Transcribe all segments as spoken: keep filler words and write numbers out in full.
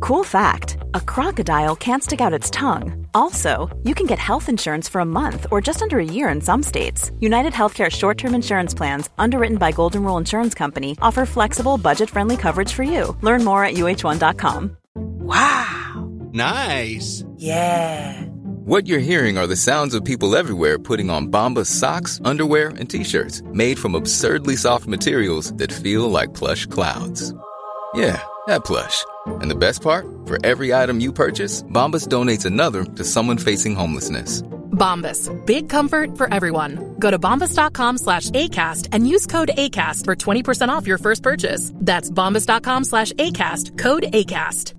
Cool fact, a crocodile can't stick out its tongue. Also, you can get health insurance for a month or just under a year in some states. United Healthcare short-term insurance plans, underwritten by Golden Rule Insurance Company, offer flexible, budget-friendly coverage for you. Learn more at U H one dot com. Wow. Nice. Yeah. What you're hearing are the sounds of people everywhere putting on Bombas socks, underwear, and T-shirts made from absurdly soft materials that feel like plush clouds. Yeah, that plush. And the best part? For every item you purchase, Bombas donates another to someone facing homelessness. Bombas. Big comfort for everyone. Go to bombas.com slash ACAST and use code ACAST for twenty percent off your first purchase. That's bombas.com slash ACAST. Code ACAST.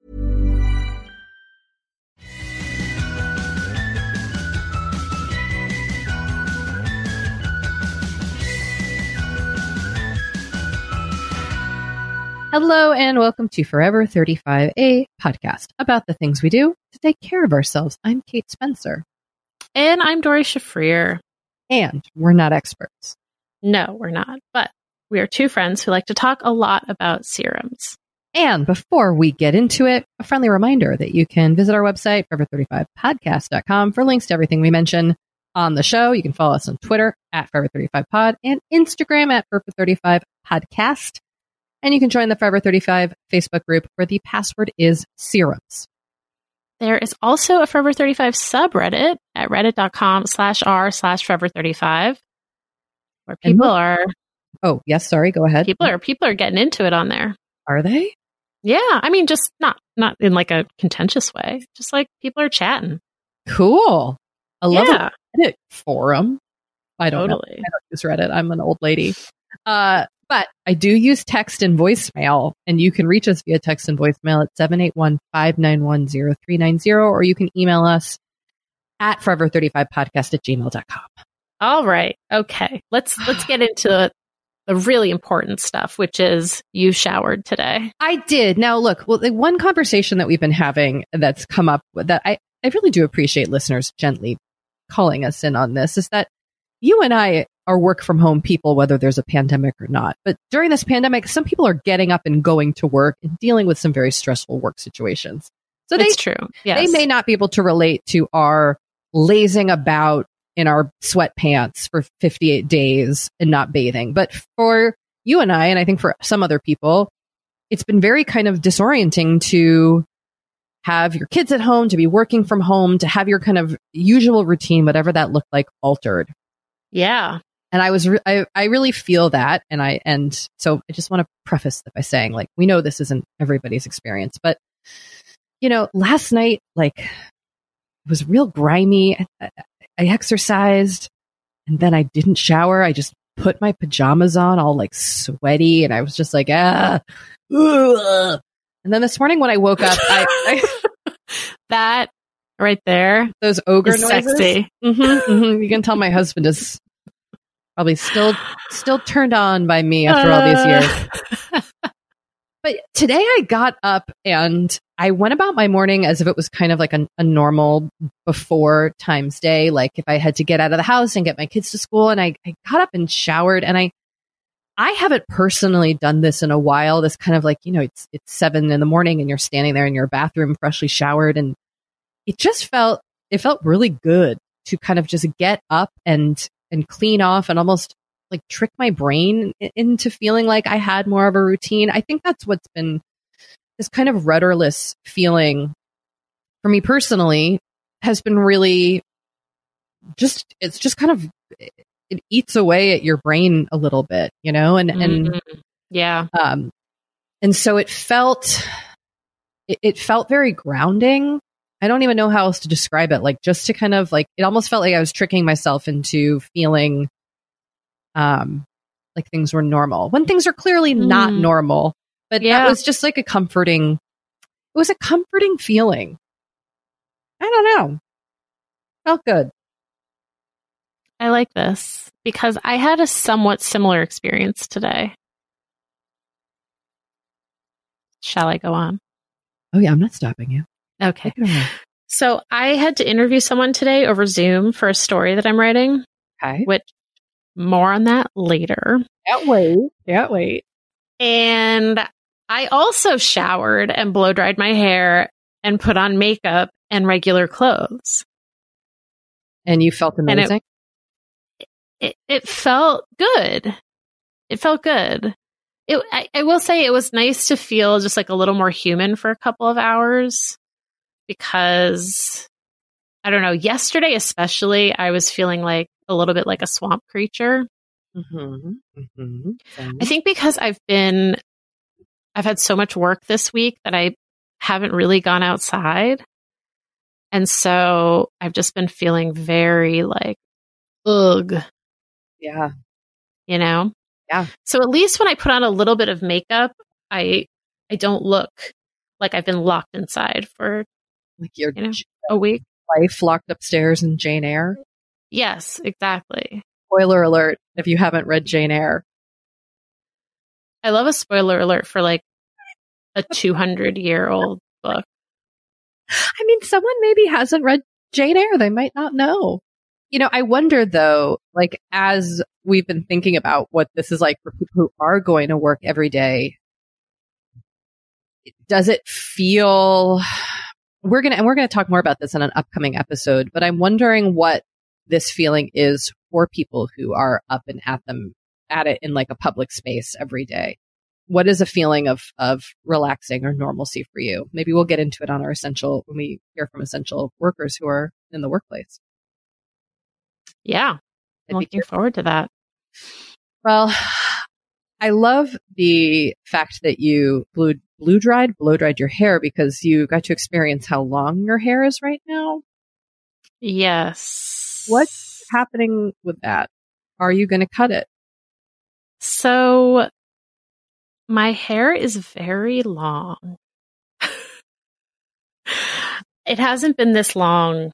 Hello and welcome to Forever thirty-five, a podcast about the things we do to take care of ourselves. I'm Kate Spencer. And I'm Dory Shafrir. And we're not experts. No, we're not. But we are two friends who like to talk a lot about serums. And before we get into it, a friendly reminder that you can visit our website, forever thirty-five podcast dot com, for links to everything we mention on the show. You can follow us on Twitter at forever thirty-five pod and Instagram at forever thirty-five podcast. And you can join the Forever thirty-five Facebook group where the password is serums. There is also a Forever thirty-five subreddit at reddit.com slash r slash Forever 35 where people look, are... Oh, yes, sorry, go ahead. People are people are getting into it on there. Are they? Yeah, I mean, just not not in like a contentious way. Just like people are chatting. Cool. I love yeah. a Reddit forum. I don't totally. know. I don't use Reddit. I'm an old lady. Uh, but I do use text and voicemail, and you can reach us via text and voicemail at seven eight one, five nine one, zero three nine zero, or you can email us at forever thirty-five podcast at gmail dot com. All right. Okay. Let's let's get into the really important stuff, which is you showered today. I did. Now, look, well, the one conversation that we've been having that's come up that I, I really do appreciate listeners gently calling us in on this is that you and I are work from home people, whether there's a pandemic or not. But during this pandemic, some people are getting up and going to work and dealing with some very stressful work situations. So they, it's true. Yes. They may not be able to relate to our lazing about in our sweatpants for fifty-eight days and not bathing. But for you and I, and I think for some other people, it's been very kind of disorienting to have your kids at home, to be working from home, to have your kind of usual routine, whatever that looked like, altered. Yeah. And I was, re- I, I really feel that. And I, and so I just want to preface that by saying, like, we know this isn't everybody's experience, but, you know, last night, like, it was real grimy. I, I exercised and then I didn't shower. I just put my pajamas on all like sweaty. And I was just like, ah, ugh. And then this morning when I woke up, I, I that right there, those ogre is noises. Sexy. Mm-hmm, mm-hmm. You can tell my husband is probably still still turned on by me after uh. all these years. But today I got up and I went about my morning as if it was kind of like a, a normal before times day. Like if I had to get out of the house and get my kids to school, and I, I got up and showered, and I I haven't personally done this in a while. This kind of like, you know, it's it's seven in the morning and you're standing there in your bathroom freshly showered, and it just felt it felt really good to kind of just get up and and clean off and almost like trick my brain into feeling like I had more of a routine. I think that's what's been this kind of rudderless feeling for me personally has been really just, it's just kind of, it eats away at your brain a little bit, you know, and, and mm-hmm. yeah. Um, and so it felt, it, it felt very grounding. I don't even know how else to describe it. Like just to kind of like, it almost felt like I was tricking myself into feeling um, like things were normal when things are clearly mm. not normal. But yeah. That was just like a comforting, it was a comforting feeling. I don't know. Felt good. I like this because I had a somewhat similar experience today. Shall I go on? Oh yeah, I'm not stopping you. Okay. So I had to interview someone today over Zoom for a story that I'm writing. Okay. Which more on that later. Can't wait. Can't wait. And I also showered and blow dried my hair and put on makeup and regular clothes. And you felt amazing? It, it, it felt good. It felt good. It, I, I will say it was nice to feel just like a little more human for a couple of hours because, I don't know, yesterday especially, I was feeling like a little bit like a swamp creature. Mm-hmm. Mm-hmm. I think because I've been, I've had so much work this week that I haven't really gone outside. And so I've just been feeling very like, ugh. Yeah. You know? Yeah. So at least when I put on a little bit of makeup, I I don't look like I've been locked inside for like your you know, a week. Life locked upstairs in Jane Eyre. Yes, exactly. Spoiler alert if you haven't read Jane Eyre. I love a spoiler alert for like a two hundred year old book. I mean, someone maybe hasn't read Jane Eyre. They might not know. You know, I wonder though, like as we've been thinking about what this is like for people who are going to work every day, does it feel, we're going to, and we're going to talk more about this in an upcoming episode, but I'm wondering what this feeling is for people who are up and at them, at it in like a public space every day. What is a feeling of, of relaxing or normalcy for you? Maybe we'll get into it on our essential, when we hear from essential workers who are in the workplace. Yeah. I'm looking forward to that. Well, I love the fact that you blew, blew dried, blow dried your hair because you got to experience how long your hair is right now. Yes. What's happening with that? Are you going to cut it? So my hair is very long. It hasn't been this long.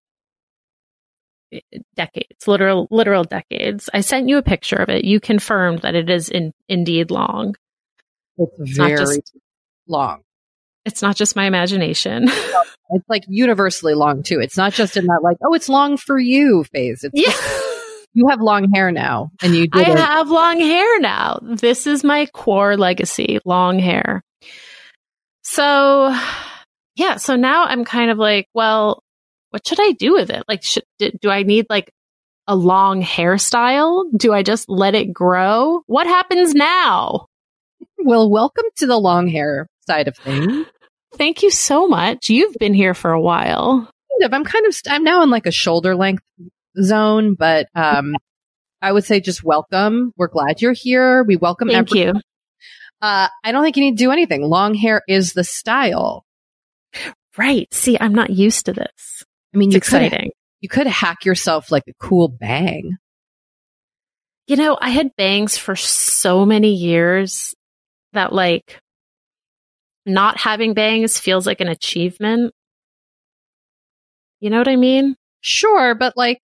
Decades, literal, literal decades. I sent you a picture of it. You confirmed that it is in, indeed long. It's, it's very not just, long. It's not just my imagination. It's like universally long too. It's not just in that like, oh, it's long for you phase. It's yeah. Like, you have long hair now, and you. Did I it. have long hair now. This is my core legacy: long hair. So, yeah. So now I'm kind of like, well. What should I do with it? Like, should, do I need like a long hairstyle? Do I just let it grow? What happens now? Well, welcome to the long hair side of things. Thank you so much. You've been here for a while. I'm kind of, I'm now in like a shoulder length zone, but um, I would say just welcome. We're glad you're here. We welcome Thank everyone. you. Uh, I don't think you need to do anything. Long hair is the style. Right. See, I'm not used to this. I mean, it's you exciting. Could, you could hack yourself like a cool bang. You know, I had bangs for so many years that like not having bangs feels like an achievement. You know what I mean? Sure, but like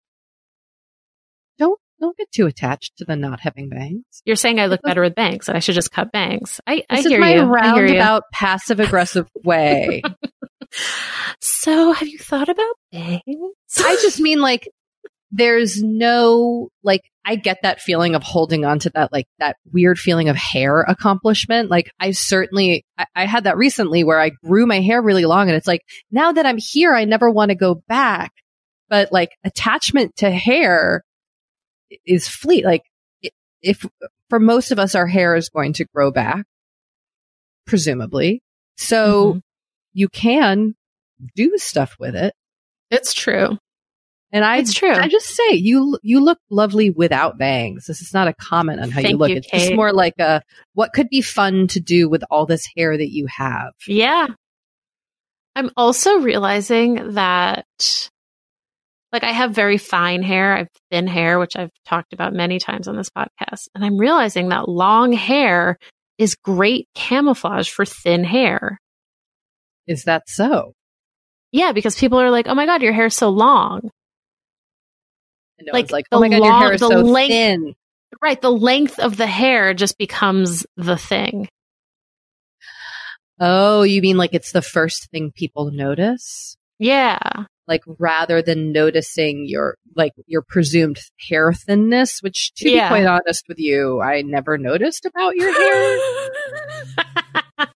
don't don't get too attached to the not having bangs. You're saying I look better with bangs and I should just cut bangs. I, I this hear is my you. roundabout passive aggressive way. So have you thought about bangs? I just mean like there's no like I get that feeling of holding on to that like that weird feeling of hair accomplishment. Like I certainly I, I had that recently where I grew my hair really long and it's like now that I'm here I never want to go back. But like attachment to hair is fleet. Like if for most of us our hair is going to grow back, presumably. So mm-hmm. you can do stuff with it. It's true. And I, it's true. I just say you you look lovely without bangs. This is not a comment on how Thank you look. You, it's Kate. just more like a what could be fun to do with all this hair that you have. Yeah. I'm also realizing that like I have very fine hair. I have thin hair, which I've talked about many times on this podcast. And I'm realizing that long hair is great camouflage for thin hair. Is that so? Yeah, because people are like, oh my God, your hair's so long. And no like, like, oh my God, long, your hair is so length, thin. Right. The length of the hair just becomes the thing. Oh, you mean like it's the first thing people notice? Yeah. Like rather than noticing your like your presumed hair thinness, which to yeah. be quite honest with you, I never noticed about your hair.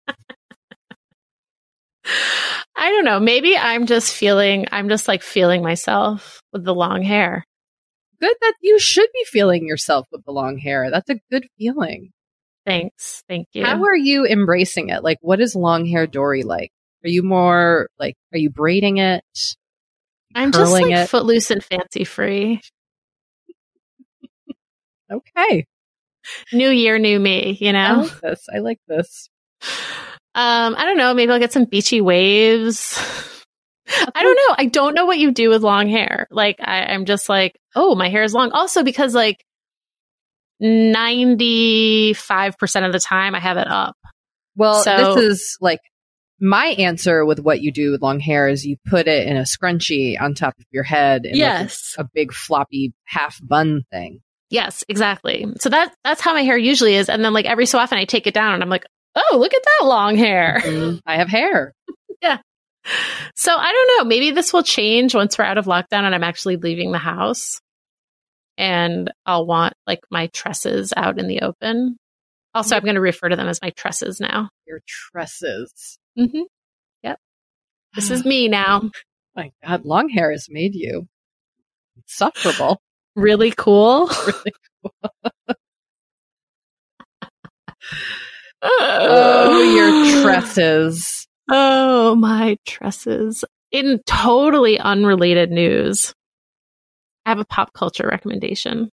I don't know. Maybe I'm just feeling, I'm just like feeling myself with the long hair. Good that you should be feeling yourself with the long hair. That's a good feeling. Thanks. Thank you. How are you embracing it? Like, what is long hair Dory like? Are you more like, are you braiding it? I'm just like it? footloose and fancy free. Okay. New year, new me, you know? I like this. I like this. Um, I don't know. Maybe I'll get some beachy waves. I don't know. I don't know what you do with long hair. Like, I, I'm just like, oh, my hair is long. Also, because like ninety-five percent of the time I have it up. Well, So- this is like my answer with what you do with long hair is you put it in a scrunchie on top of your head and Yes. like a, a big floppy half bun thing. Yes, exactly. So that that's how my hair usually is. And then like every so often I take it down and I'm like, oh, look at that long hair. Mm, I have hair. So I don't know. Maybe this will change once we're out of lockdown and I'm actually leaving the house. And I'll want like my tresses out in the open. Also, I'm going to refer to them as my tresses now. Your tresses. Mm-hmm. Yep. This is me now. My God, long hair has made you insufferable. Really cool. Really cool. Oh, your tresses. Oh, my tresses. In totally unrelated news, I have a pop culture recommendation.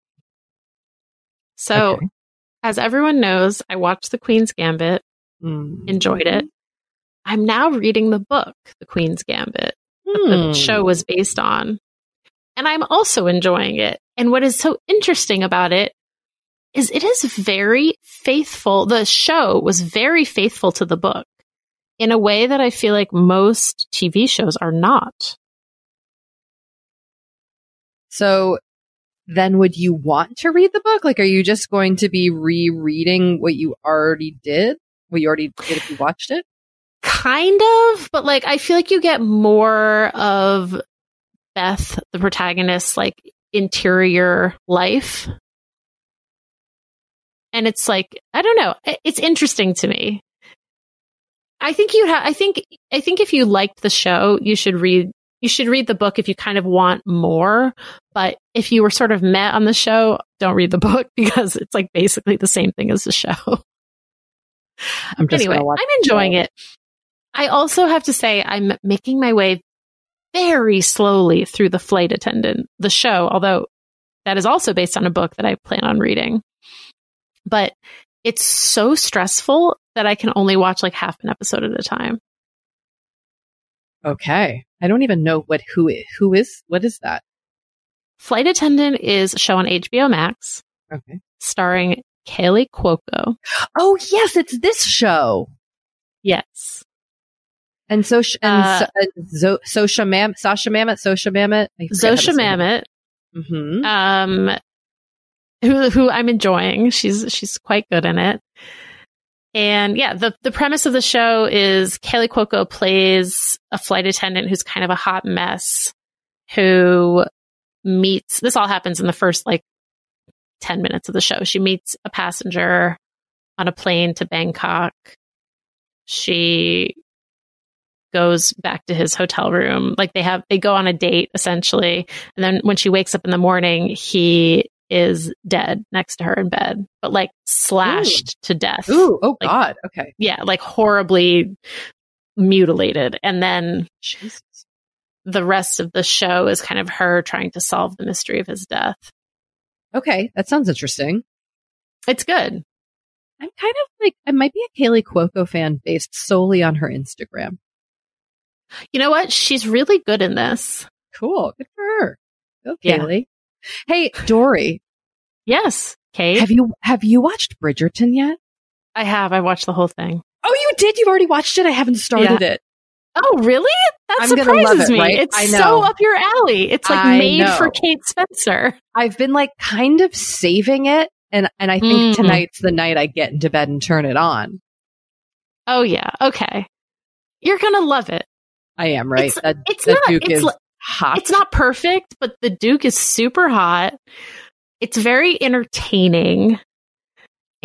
So, Okay. as everyone knows, I watched The Queen's Gambit, Mm. enjoyed it. I'm now reading the book, The Queen's Gambit, that Hmm. the show was based on. And I'm also enjoying it. And what is so interesting about it is it is very faithful. The show was very faithful to the book in a way that I feel like most T V shows are not. So then would you want to read the book? Like, are you just going to be rereading what you already did? What you already did if you watched it? Kind of, but like I feel like you get more of Beth, the protagonist's like interior life. And it's like, I don't know, I- it's interesting to me. I think you have I think I think if you liked the show, you should read you should read the book if you kind of want more. But if you were sort of met on the show, don't read the book because it's like basically the same thing as the show. I'm just Anyway, gonna watch I'm enjoying it. I also have to say I'm making my way very slowly through The Flight Attendant, the show, although that is also based on a book that I plan on reading. But it's so stressful that I can only watch like half an episode at a time. Okay. I don't even know what who is, who is what is that? Flight Attendant is a show on H B O Max Okay. starring Kaylee Cuoco. Oh yes, it's this show. Yes. And so and Uh, so, uh, Zo- Sasha Mam Sasha Mamet Sasha Mamet Zosha Mamet, Mm-hmm. um, who who I'm enjoying. She's she's quite good in it. And yeah, the the premise of the show is Kaylee Cuoco plays a flight attendant who's kind of a hot mess, who meets. This all happens in the first like ten minutes of the show. She meets a passenger on a plane to Bangkok. She goes back to his hotel room. Like they have, they go on a date essentially. And then when she wakes up in the morning, he is dead next to her in bed, but like slashed to death. Ooh, oh Like- God. Okay. Yeah, like horribly mutilated. And then Jesus. the rest of the show is kind of her trying to solve the mystery of his death. Okay, that sounds interesting. It's good. I'm kind of like I might be a Kaylee Cuoco fan based solely on her Instagram. You know what? She's really good in this. Cool. Good for her. Go, Yeah. Kaylee. Hey, Dory, Yes, Kate. have you have you watched Bridgerton yet? I have. I watched the whole thing. Oh, you did. You've already watched it. I haven't started it. Oh, really? That I'm gonna surprises love it, me. right? It's I know. so up your alley. It's like I made know. for Kate Spencer. I've been like kind of saving it, and and I think Mm. tonight's the night I get into bed and turn it on. Oh yeah. Okay. You're gonna love it. I am right. It's- that it's that not- Duke it's is li- hot. It's not perfect, but the Duke is super hot. It's very entertaining.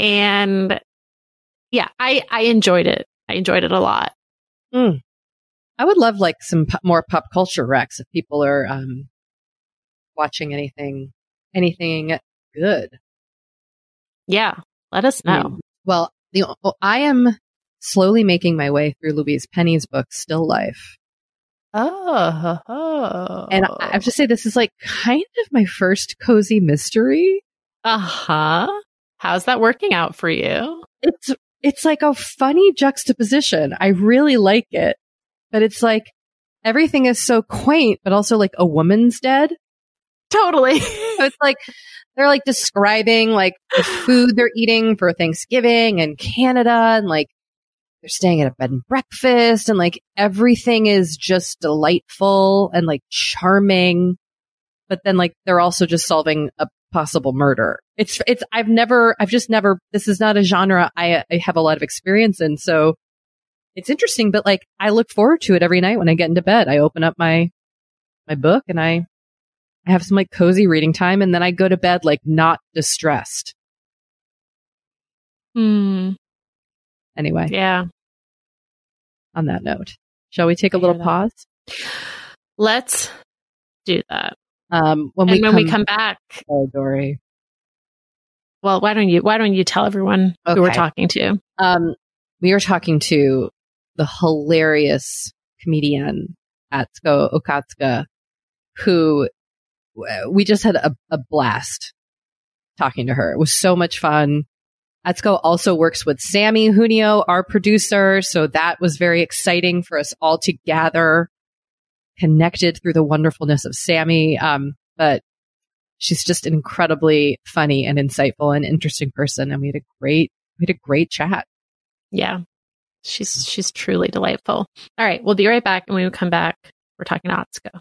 And yeah, I, I enjoyed it. I enjoyed it a lot. Mm. I would love like some p- more pop culture recs if people are um, watching anything, anything good. Yeah, let us know. I mean, well, the, I am slowly making my way through Louise Penny's book, Still Life. Oh, oh. And I have to say, this is like kind of my first cozy mystery. Uh-huh. How's that working out for you? It's it's like a funny juxtaposition. I really like it. But it's like everything is so quaint, but also like a woman's dead. Totally. So it's like they're like describing like the food they're eating for Thanksgiving in Canada, and like they're staying at a bed and breakfast, and like everything is just delightful and like charming. But then like they're also just solving a possible murder. It's, it's, I've never, I've just never, this is not a genre I, I have a lot of experience in. So it's interesting, but like I look forward to it every night when I get into bed. I open up my, my book and I, I have some like cozy reading time, and then I go to bed like not distressed. Hmm. Anyway. Yeah. On that note, shall we take a little pause? Let's do that. Um, when and we when come, we come back, oh, Dory. Well, why don't you, why don't you tell everyone Okay. who we're talking to? Um, we are talking to the hilarious comedian Atsuko Okatsuka, who we just had a, a blast talking to her. It was so much fun. Atsuko also works with Sammy Junio, our producer, so that was very exciting for us all to gather, connected through the wonderfulness of Sammy. Um, but she's just an incredibly funny and insightful and interesting person, and we had a great, we had a great chat. Yeah, she's she's truly delightful. All right, we'll be right back, and when we come back, we're talking to Atsuko.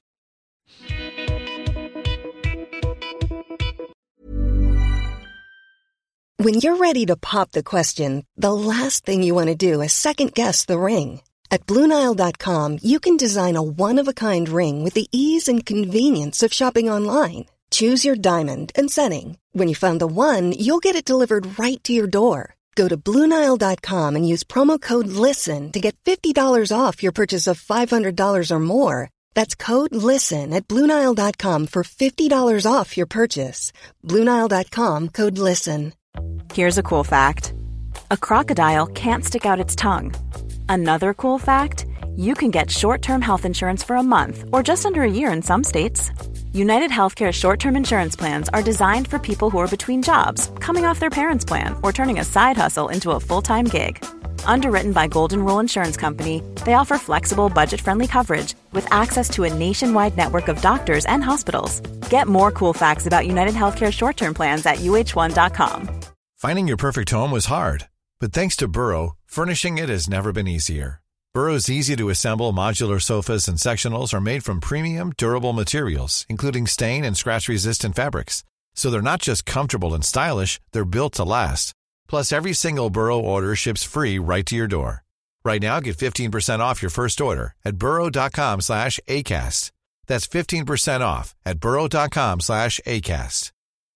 When you're ready to pop the question, the last thing you want to do is second-guess the ring. At Blue Nile dot com, you can design a one-of-a-kind ring with the ease and convenience of shopping online. Choose your diamond and setting. When you find the one, you'll get it delivered right to your door. Go to Blue Nile dot com and use promo code LISTEN to get fifty dollars off your purchase of five hundred dollars or more. That's code LISTEN at Blue Nile dot com for fifty dollars off your purchase. Blue Nile dot com, code LISTEN. Here's a cool fact. A crocodile can't stick out its tongue. Another cool fact, you can get short-term health insurance for a month or just under a year in some states. United Healthcare short-term insurance plans are designed for people who are between jobs, coming off their parents' plan, or turning a side hustle into a full-time gig. Underwritten by Golden Rule Insurance Company, they offer flexible, budget-friendly coverage with access to a nationwide network of doctors and hospitals. Get more cool facts about United Healthcare short-term plans at U H one dot com. Finding your perfect home was hard, but thanks to Burrow, furnishing it has never been easier. Burrow's easy-to-assemble modular sofas and sectionals are made from premium, durable materials, including stain and scratch-resistant fabrics. So they're not just comfortable and stylish, they're built to last. Plus, every single Burrow order ships free right to your door. Right now, get fifteen percent off your first order at burrow dot com slash ACAST. That's fifteen percent off at burrow dot com slash ACAST.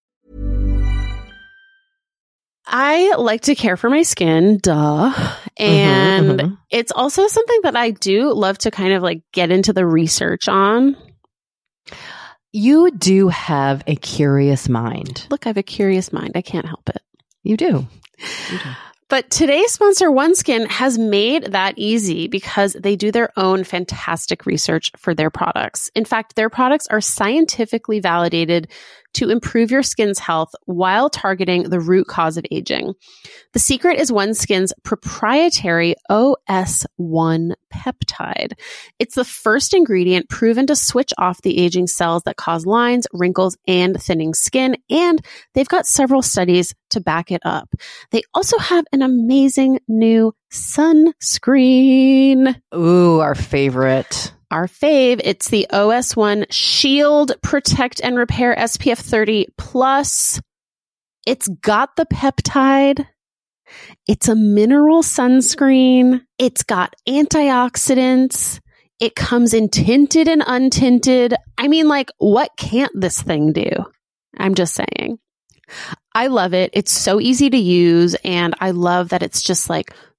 I like to care for my skin, duh. And Mm-hmm, mm-hmm. it's also something that I do love to kind of like get into the research on. You do have a curious mind. Look, I have a curious mind. I can't help it. You do. You do. But today's sponsor, OneSkin, has made that easy because they do their own fantastic research for their products. In fact, their products are scientifically validated to improve your skin's health while targeting the root cause of aging. The secret is OneSkin's proprietary O S one peptide. It's the first ingredient proven to switch off the aging cells that cause lines, wrinkles, and thinning skin, and they've got several studies to back it up. They also have an amazing new sunscreen. Ooh, our favorite. Our fave, it's the O S one Shield Protect and Repair S P F thirty plus. It's got the peptide. It's a mineral sunscreen. It's got antioxidants. It comes in tinted and untinted. I mean, like, what can't this thing do? I'm just saying. I love it. It's so easy to use, and I love that it's just like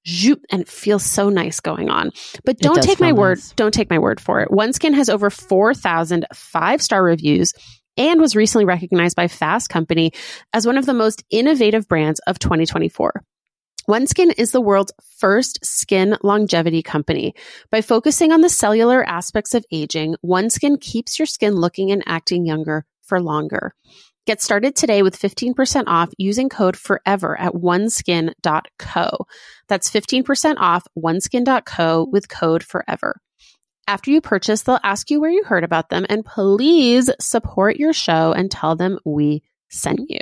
zoop, and it feels so nice going on. But don't does take my feel word. nice. Don't take my word for it. OneSkin has over four thousand five-star reviews and was recently recognized by Fast Company as one of the most innovative brands of twenty twenty-four. OneSkin is the world's first skin longevity company. By focusing on the cellular aspects of aging, OneSkin keeps your skin looking and acting younger for longer. Get started today with fifteen percent off using code FOREVER at oneskin dot co. That's fifteen percent off oneskin dot co with code FOREVER. After you purchase, they'll ask you where you heard about them, and please support your show and tell them we sent you.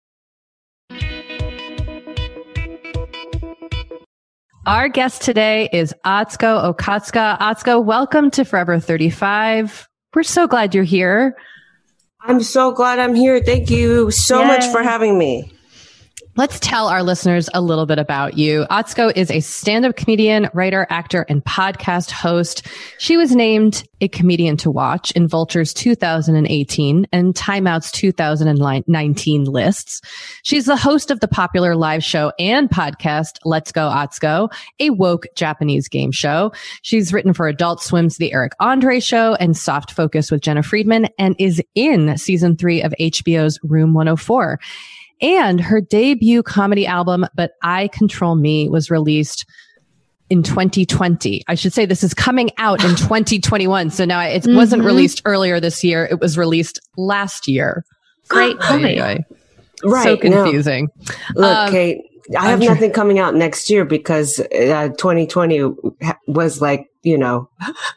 Our guest today is Atsuko Okatsuka. Atsuko, welcome to Forever thirty-five. We're so glad you're here. I'm so glad I'm here. Thank you so Yay. much for having me. Let's tell our listeners a little bit about you. Atsuko is a stand-up comedian, writer, actor, and podcast host. She was named a comedian to watch in Vulture's two thousand eighteen and Time Out's two thousand nineteen lists. She's the host of the popular live show and podcast Let's Go Atsuko, a woke Japanese game show. She's written for Adult Swim's The Eric Andre Show and Soft Focus with Jenna Friedman, and is in season three of H B O's Room one oh four. And her debut comedy album, But I Control Me, was released in twenty twenty. I should say this is coming out in twenty twenty-one. So now it mm-hmm. wasn't released earlier this year. It was released last year. Great point. Right. So confusing. No. Look, um, Kate, I have nothing coming out next year because uh, twenty twenty was like, you know.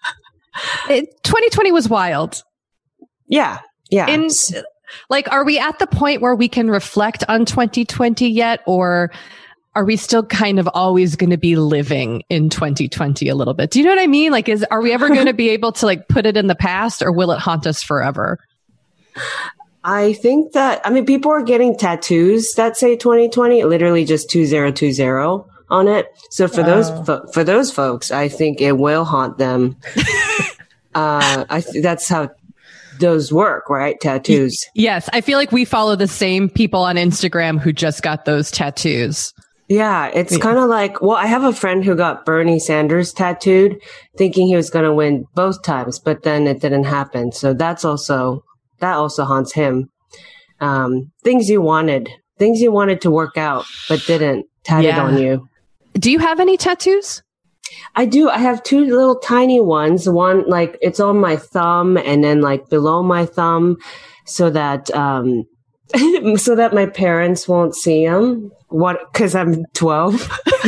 it, twenty twenty was wild. Yeah. Yeah. In, Like, are we at the point where we can reflect on twenty twenty yet? Or are we still kind of always going to be living in twenty twenty a little bit? Do you know what I mean? Like, is, are we ever going to be able to like put it in the past, or will it haunt us forever? I think that, I mean, people are getting tattoos that say twenty twenty, literally just two thousand twenty on it. So for oh. those, fo- for those folks, I think it will haunt them. uh, I th- that's how those work, right? Tattoos. Yes. I feel like we follow the same people on Instagram who just got those tattoos. Yeah. It's yeah. kind of like, well, I have a friend who got Bernie Sanders tattooed thinking he was going to win both times, but then it didn't happen. So that's also, that also haunts him. Um, things you wanted, things you wanted to work out, but didn't, tatted yeah. on you. Do you have any tattoos? I do. I have two little tiny ones. One, like, it's on my thumb and then like below my thumb so that, um, so that my parents won't see them. What? Cause I'm twelve.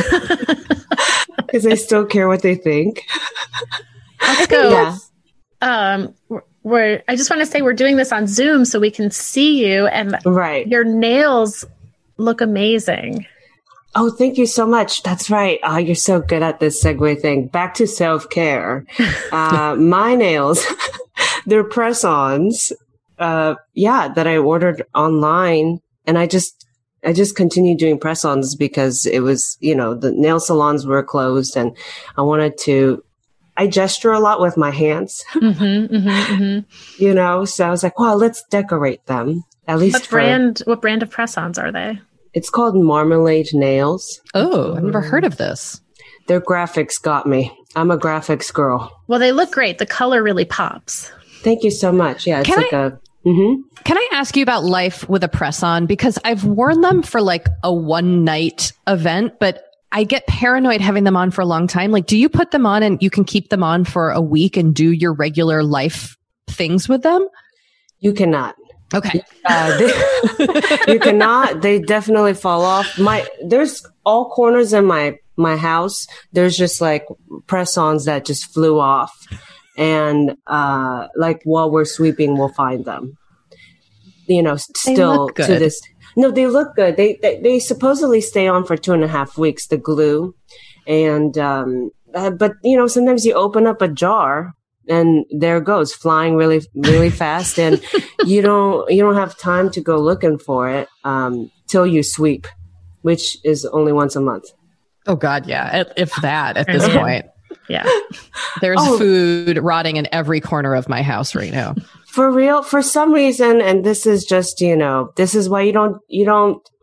Cause I still care what they think. Let's go. Yeah. Um, we're, we're, I just want to say we're doing this on Zoom so we can see you, and right. your nails look amazing. Oh, thank you so much. That's right. Oh, you're so good at this segue thing. Back to self-care. uh, my nails, they're press-ons. Uh, yeah, that I ordered online. And I just, I just continued doing press-ons because it was, you know, the nail salons were closed and I wanted to, I gesture a lot with my hands, mm-hmm, mm-hmm, mm-hmm. you know, so I was like, well, let's decorate them. At least what for, brand, what brand of press-ons are they? It's called Marmalade Nails. Oh, I've never heard of this. Their graphics got me. I'm a graphics girl. Well, they look great. The color really pops. Thank you so much. Yeah, it's Can like I, a... Mm-hmm. Can I ask you about life with a press-on? Because I've worn them for like a one-night event, but I get paranoid having them on for a long time. Like, do you put them on and you can keep them on for a week and do your regular life things with them? You cannot. Okay. Uh, they, you cannot. They definitely fall off. My there's all corners in my my house. There's just like press-ons that just flew off, and uh, like while we're sweeping, we'll find them. You know, still to this. No, they look good. They, they they supposedly stay on for two and a half weeks. The glue, and um, uh, but you know, sometimes you open up a jar. And there it goes, flying really, really fast, and you don't you don't have time to go looking for it um, till you sweep, which is only once a month. Oh God, yeah, if that at this point, yeah. There's oh. food rotting in every corner of my house right now. For real, for some reason, and this is just you know, this is why you don't you don't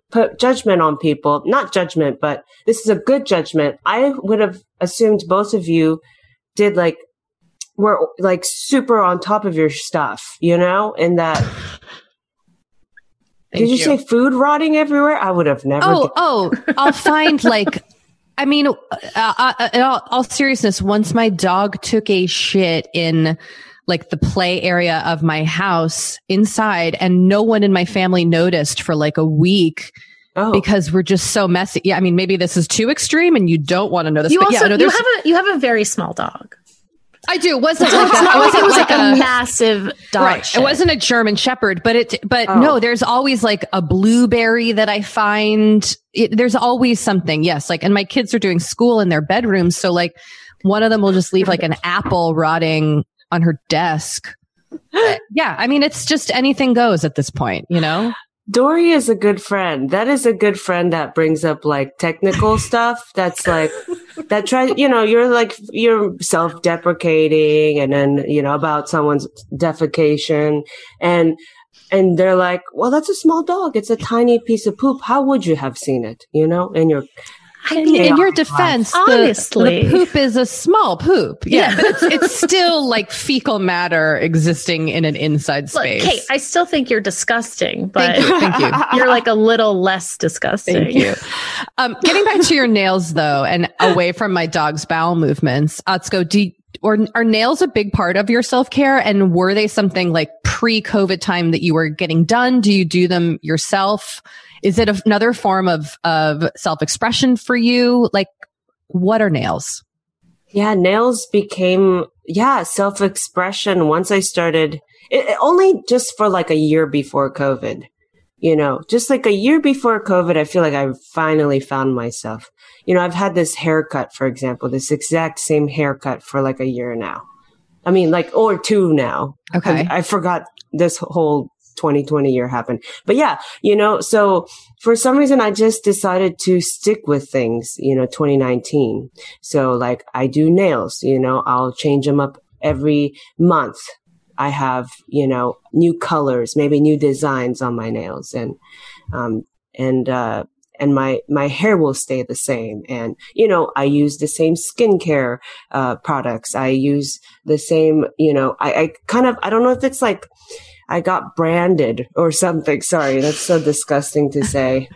put judgment on people. Not judgment, but this is a good judgment. I would have assumed both of you did like, were like super on top of your stuff, you know, and that. Did you, you say food rotting everywhere? I would have never. Oh, oh, I'll find like, I mean, uh, uh, in all, all seriousness, once my dog took a shit in like the play area of my house inside, and no one in my family noticed for like a week. Oh. Because we're just so messy. Yeah, I mean, maybe this is too extreme, and you don't want to know this. You but also yeah, no, you have a you have a very small dog. I do. It wasn't so like it's a, not it like wasn't it was like, like a, a massive dog. Right. Shit. It wasn't a German Shepherd, but it. But oh. no, there's always like a blueberry that I find. It, there's always something. Yes, like, and my kids are doing school in their bedrooms, so like one of them will just leave like an apple rotting on her desk. Yeah, I mean, it's just anything goes at this point, you know. Dory is a good friend. That is a good friend that brings up like technical stuff. That's like, that try, you know, you're like, you're self-deprecating and then, you know, about someone's defecation and, and they're like, well, that's a small dog. It's a tiny piece of poop. How would you have seen it? You know, and you're, I mean, in your defense, the, honestly, the poop is a small poop. Yeah, yeah. But it's, it's still like fecal matter existing in an inside space. Look, Kate, I still think you're disgusting, but thank you. Thank you. You're like a little less disgusting. Thank you. Um, getting back to your nails, though, and away from my dog's bowel movements, Atsuko, do you, or are nails a big part of your self-care? And were they something like pre-COVID time that you were getting done? Do you do them yourself? Is it another form of, of self-expression for you? Like, what are nails? Yeah, nails became, yeah, self-expression once I started, it, it only just for like a year before COVID. You know, just like a year before COVID, I feel like I finally found myself. You know, I've had this haircut, for example, this exact same haircut for like a year now. I mean, like, or two now. Okay. I, I forgot this whole twenty twenty year happened. But yeah, you know, so for some reason, I just decided to stick with things, you know, twenty nineteen. So like I do nails, you know, I'll change them up every month. I have, you know, new colors, maybe new designs on my nails and, um, and, uh, and my, my hair will stay the same. And, you know, I use the same skincare, uh, products. I use the same, you know, I, I kind of, I don't know if it's like, I got branded or something. Sorry, that's so disgusting to say.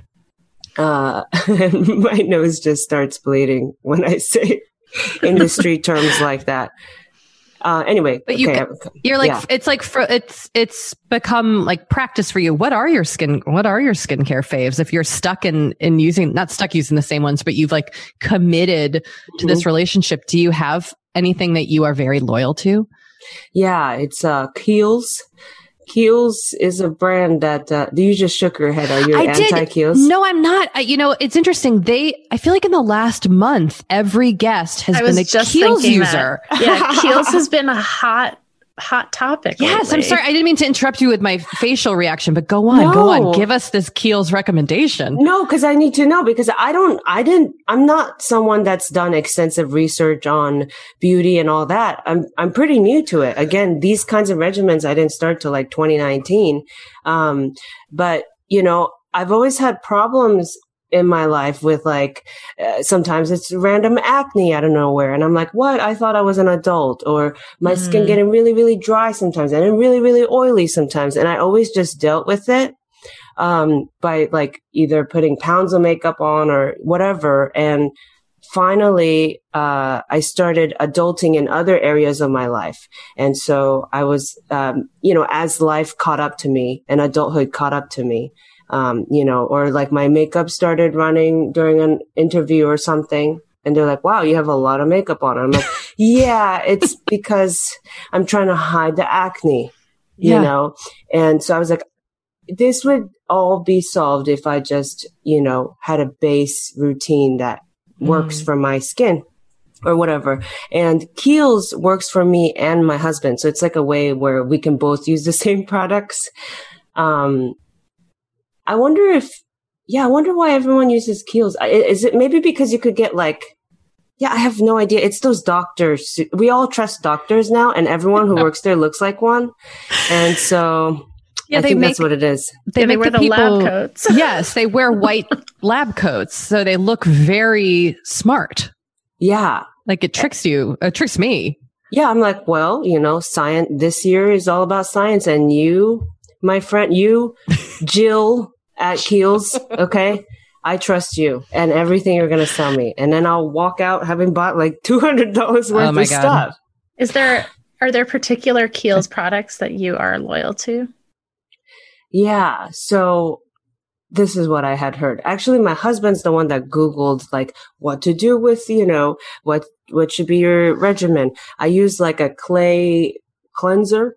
Uh, my nose just starts bleeding when I say industry terms like that. Uh, anyway, but you, okay, you're like, yeah. it's like, for, it's, it's become like practice for you. What are your skin, what are your skincare faves? If you're stuck in, in using, not stuck using the same ones, but you've like committed to mm-hmm. this relationship, do you have anything that you are very loyal to? Yeah, it's, uh, Kiehl's. Kiehl's is a brand that, uh, you just shook your head. Are you anti-Kiehl's? No, I'm not. I, you know, it's interesting. They, I feel like in the last month, every guest has I been a just Kiehl's user. That. Yeah, Kiehl's has been a hot, hot topic. Yes, lately. I'm sorry. I didn't mean to interrupt you with my facial reaction, but go on, no. go on. Give us this Kiehl's recommendation. No, because I need to know because I don't, I didn't, I'm not someone that's done extensive research on beauty and all that. I'm, I'm pretty new to it. Again, these kinds of regimens, I didn't start till like twenty nineteen. Um, but you know, I've always had problems in my life with like, uh, sometimes it's random acne out of nowhere. And I'm like, what? I thought I was an adult or my mm-hmm. skin getting really, really dry sometimes and really, really oily sometimes. And I always just dealt with it, um, by like either putting pounds of makeup on or whatever. And finally, uh, I started adulting in other areas of my life. And so I was, um, you know, as life caught up to me and adulthood caught up to me, Um, you know, or like my makeup started running during an interview or something. And they're like, wow, you have a lot of makeup on. I'm like, yeah, it's because I'm trying to hide the acne, you yeah. know? And so I was like, this would all be solved if I just, you know, had a base routine that works mm. for my skin or whatever. And Kiehl's works for me and my husband. So it's like a way where we can both use the same products. Um, I wonder if, yeah, I wonder why everyone uses Kiehl's. Is it maybe because you could get like, yeah, I have no idea. It's those doctors. We all trust doctors now, and everyone who works there looks like one. And so Yeah, I they think make, that's what it is. They, Yeah, they make wear the, the people, lab coats. Yes, they wear white lab coats, so they look very smart. Yeah. Like it tricks you. It tricks me. Yeah, I'm like, well, you know, science this year is all about science. And you, my friend, you, Jill at Kiehl's, okay? I trust you and everything you're going to sell me. And then I'll walk out having bought like two hundred dollars worth Oh my of God. stuff. Is there, are there particular Kiehl's products that you are loyal to? Yeah. So this is what I had heard. Actually, my husband's the one that Googled like what to do with, you know, what, what should be your regimen. I use like a clay cleanser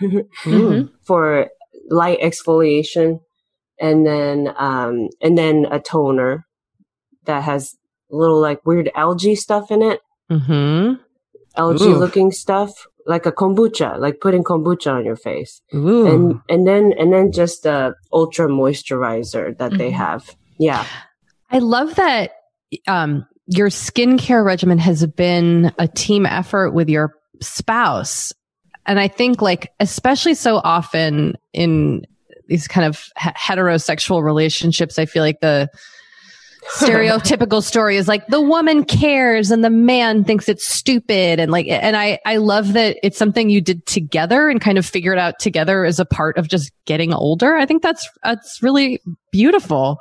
Mm. for light exfoliation. And then, um, and then a toner that has little like weird algae stuff in it. Mm-hmm. Algae Ooh. looking stuff, like a kombucha, like putting kombucha on your face. Ooh. And, and then, and then just a ultra moisturizer that they Mhm. have. Yeah. I love that um, your skincare regimen has been a team effort with your spouse. And I think like, especially so often in these kind of he- heterosexual relationships, I feel like the stereotypical story is like the woman cares and the man thinks it's stupid. And like, and I, I love that it's something you did together and kind of figured out together as a part of just getting older. I think that's, that's really beautiful.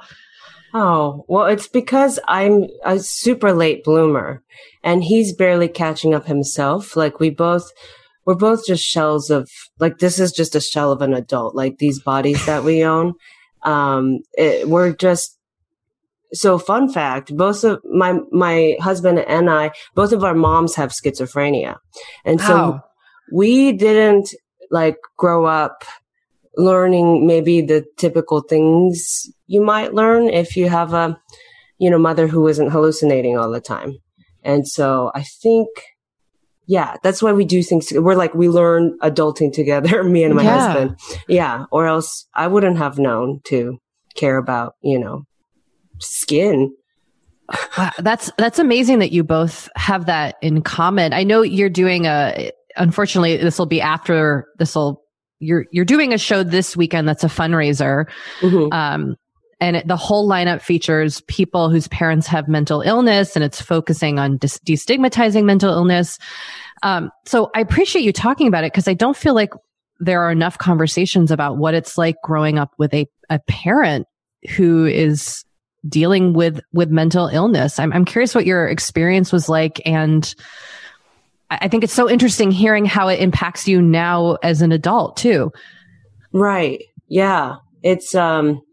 Oh, well, it's because I'm a super late bloomer and he's barely catching up himself. Like we both, we're both just shells of, like, this is just a shell of an adult, like these bodies that we own. Um, it, we're just, so fun fact, both of my, my husband and I, both of our moms have schizophrenia. And so Wow. we didn't like grow up learning maybe the typical things you might learn if you have a, you know, mother who isn't hallucinating all the time. And so I think, yeah, that's why we do things. We're like, we learn adulting together, me and my Yeah. husband. Yeah. Or else I wouldn't have known to care about, you know, skin. Wow, that's that's amazing that you both have that in common. I know you're doing a. Unfortunately, this will be after this will. You're you're doing a show this weekend that's a fundraiser, Mm-hmm. um, and it, the whole lineup features people whose parents have mental illness, and it's focusing on dis- destigmatizing mental illness. Um, so I appreciate you talking about it because I don't feel like there are enough conversations about what it's like growing up with a a parent who is dealing with, with mental illness. I'm, I'm curious what your experience was like. And I, I think it's so interesting hearing how it impacts you now as an adult too. Right. Yeah. It's, um,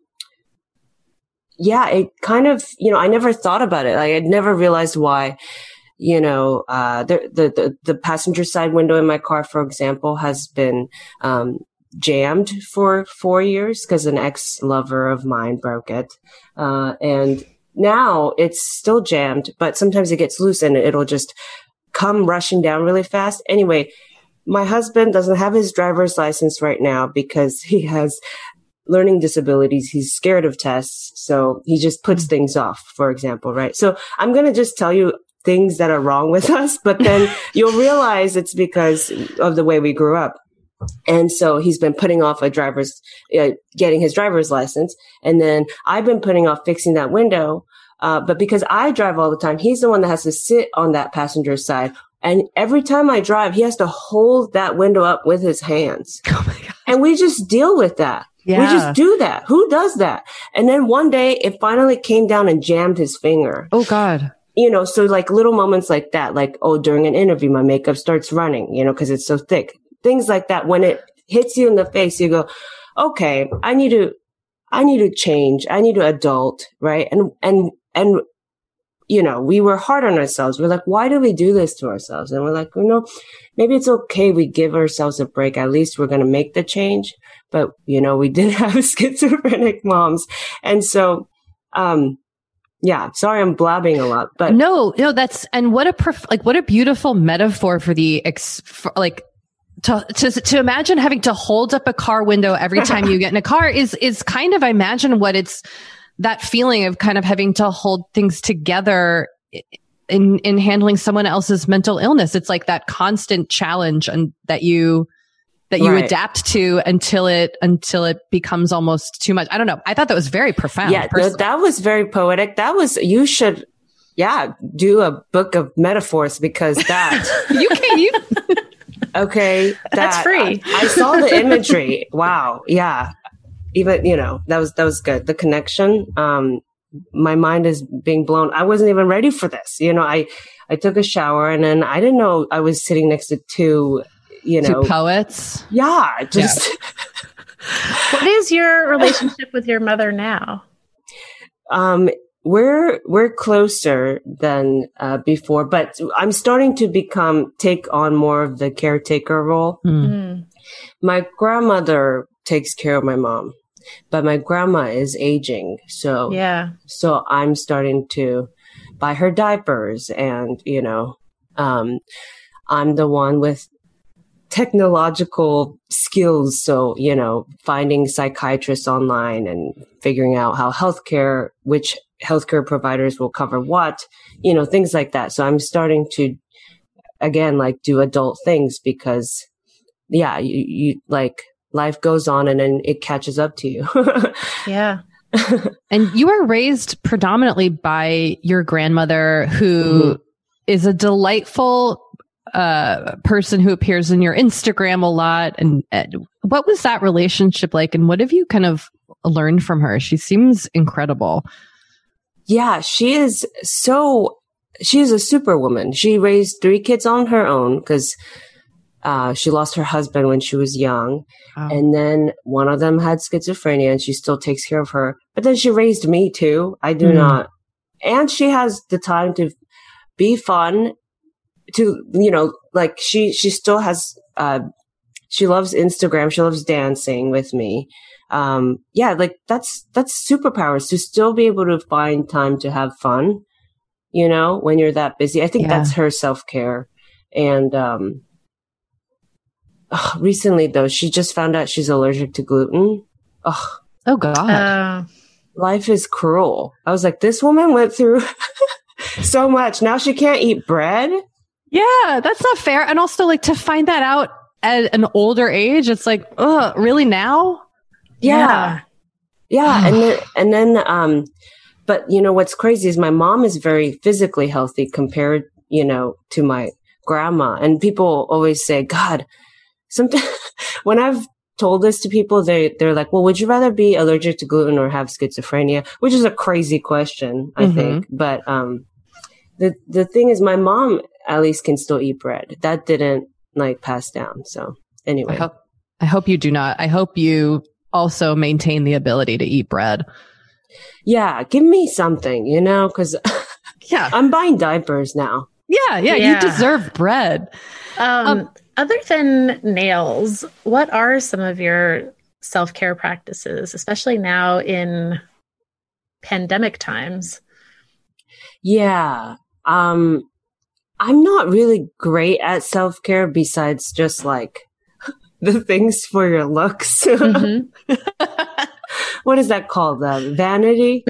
yeah, it kind of, you know, I never thought about it. Like, I'd never realized why, you know, uh, the, the, the, the passenger side window in my car, for example, has been, um, jammed for four years because an ex-lover of mine broke it. Uh, and now it's still jammed, but sometimes it gets loose and it'll just come rushing down really fast. Anyway, my husband doesn't have his driver's license right now because he has learning disabilities. He's scared of tests. So he just puts things off, for example, right? So I'm going to just tell you things that are wrong with us, but then you'll realize it's because of the way we grew up. And so he's been putting off a driver's, uh, getting his driver's license. And then I've been putting off fixing that window. Uh, but because I drive all the time, he's the one that has to sit on that passenger side. And every time I drive, he has to hold that window up with his hands. Oh my God. And we just deal with that. Yeah. We just do that. Who does that? And then one day it finally came down and jammed his finger. Oh God. You know, so like little moments like that, like, oh, during an interview, my makeup starts running, you know, because it's so thick. Things like that. When it hits you in the face, you go, okay, I need to, I need to change. I need to adult, right? And, and, and, you know, we were hard on ourselves. We're like, why do we do this to ourselves? And we're like, you know, maybe it's okay. We give ourselves a break. At least we're going to make the change. But, you know, we did have schizophrenic moms. And so, um, yeah, sorry, I'm blabbing a lot, but no, no, that's, and what a, perf- like, what a beautiful metaphor for the, ex- for, like, To, to to imagine having to hold up a car window every time you get in a car is is kind of, I imagine what it's, that feeling of kind of having to hold things together in in handling someone else's mental illness. It's like that constant challenge and that you that you Right. adapt to until it until it becomes almost too much. I don't know. I thought that was very profound. Yeah, no, personally. that was very poetic. That was, you should, yeah, do a book of metaphors because that, you can you okay. That, That's free. I, I saw the imagery. Wow. Yeah. Even, you know, that was, that was good. The connection, um, my mind is being blown. I wasn't even ready for this. You know, I, I took a shower and then I didn't know I was sitting next to two, you know, two poets. yeah, just, What is your relationship with your mother now? um, we're, we're closer than, uh, before, but I'm starting to become, take on more of the caretaker role. Mm. Mm. My grandmother takes care of my mom, but my grandma is aging. So, Yeah. so I'm starting to buy her diapers and, you know, um, I'm the one with technological skills. So, you know, finding psychiatrists online and figuring out how healthcare, which healthcare providers will cover what, you know, things like that. So I'm starting to, again, like do adult things because, yeah, you, you like life goes on and then it catches up to you. Yeah. And you were raised predominantly by your grandmother, who Mhm. is a delightful uh, person who appears in your Instagram a lot. And uh, what was that relationship like? And what have you kind of learned from her? She seems incredible. Yeah, she is so, she's a superwoman. She raised three kids on her own because uh, she lost her husband when she was young. Wow. And then one of them had schizophrenia and she still takes care of her. But then she raised me too. I do Mm. not. And she has the time to be fun, to, you know, like she, she still has, uh, she loves Instagram. She loves dancing with me. Um, yeah, like that's, that's superpowers to still be able to find time to have fun, you know, when you're that busy. I think Yeah. that's her self-care. And, um, ugh, recently though, she just found out she's allergic to gluten. Ugh, Oh, God. Uh, life is cruel. I was like, this woman went through so much. Now she can't eat bread. Yeah, that's not fair. And also, like, to find that out at an older age, it's like, oh, really now? Yeah. Yeah. and then, and then, um, but you know, what's crazy is my mom is very physically healthy compared, you know, to my grandma. And people always say, God, sometimes when I've told this to people, they, they're like, well, would you rather be allergic to gluten or have schizophrenia? Which is a crazy question, I Mhm. think. But, um, the, the thing is my mom at least can still eat bread. That didn't like pass down. So I anyway. hope, I hope you do not. I hope you also maintain the ability to eat bread. Yeah. Give me something, you know, cause Yeah. I'm buying diapers now. Yeah. Yeah. Yeah. You deserve bread. um, Um, other than nails, what are some of your self-care practices, especially now in pandemic times? Yeah. Um, I'm not really great at self-care besides just like the things for your looks. Mhm. What is that called? Uh, vanity?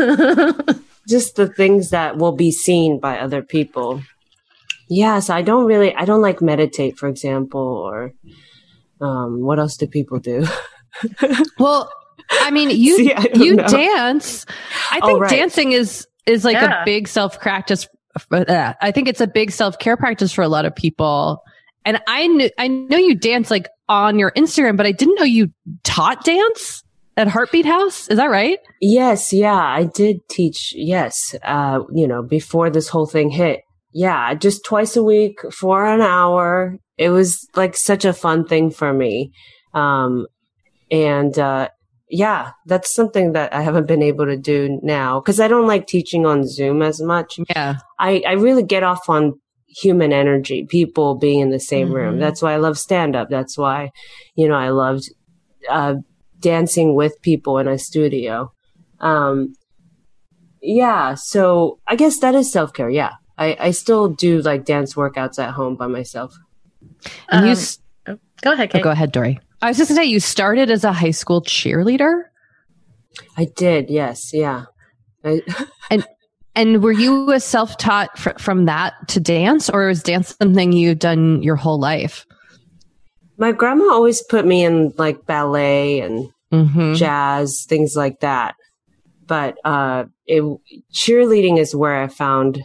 Just the things that will be seen by other people. Yeah. So I don't really, I don't like meditate, for example, or, um, what else do people do? Well, I mean, you See, I don't you know. dance. I Oh, think right. dancing is is like Yeah. a big self practice. Uh, I think it's a big self care practice for a lot of people. And I knew I know you dance like on your Instagram, but I didn't know you taught dance at Heartbeat House. Is that right? Yes, yeah, I did teach. Yes, uh, you know, before this whole thing hit. Yeah, just twice a week for an hour. It was like such a fun thing for me. Um, and, uh, yeah, that's something that I haven't been able to do now because I don't like teaching on Zoom as much. Yeah. I, I really get off on human energy, people being in the same room. Mhm. That's why I love stand up. That's why, you know, I loved, uh, dancing with people in a studio. Um, yeah. So I guess that is self care. Yeah. I, I still do like dance workouts at home by myself. And you Um, s- oh, go ahead, oh, Kate. go ahead, Dory. I was just gonna say you started as a high school cheerleader. I did. Yes. Yeah. I, And were you a self taught fr- from that to dance, or was dance something you've done your whole life? My grandma always put me in like ballet and Mm-hmm. jazz, things like that. But uh, it, cheerleading is where I found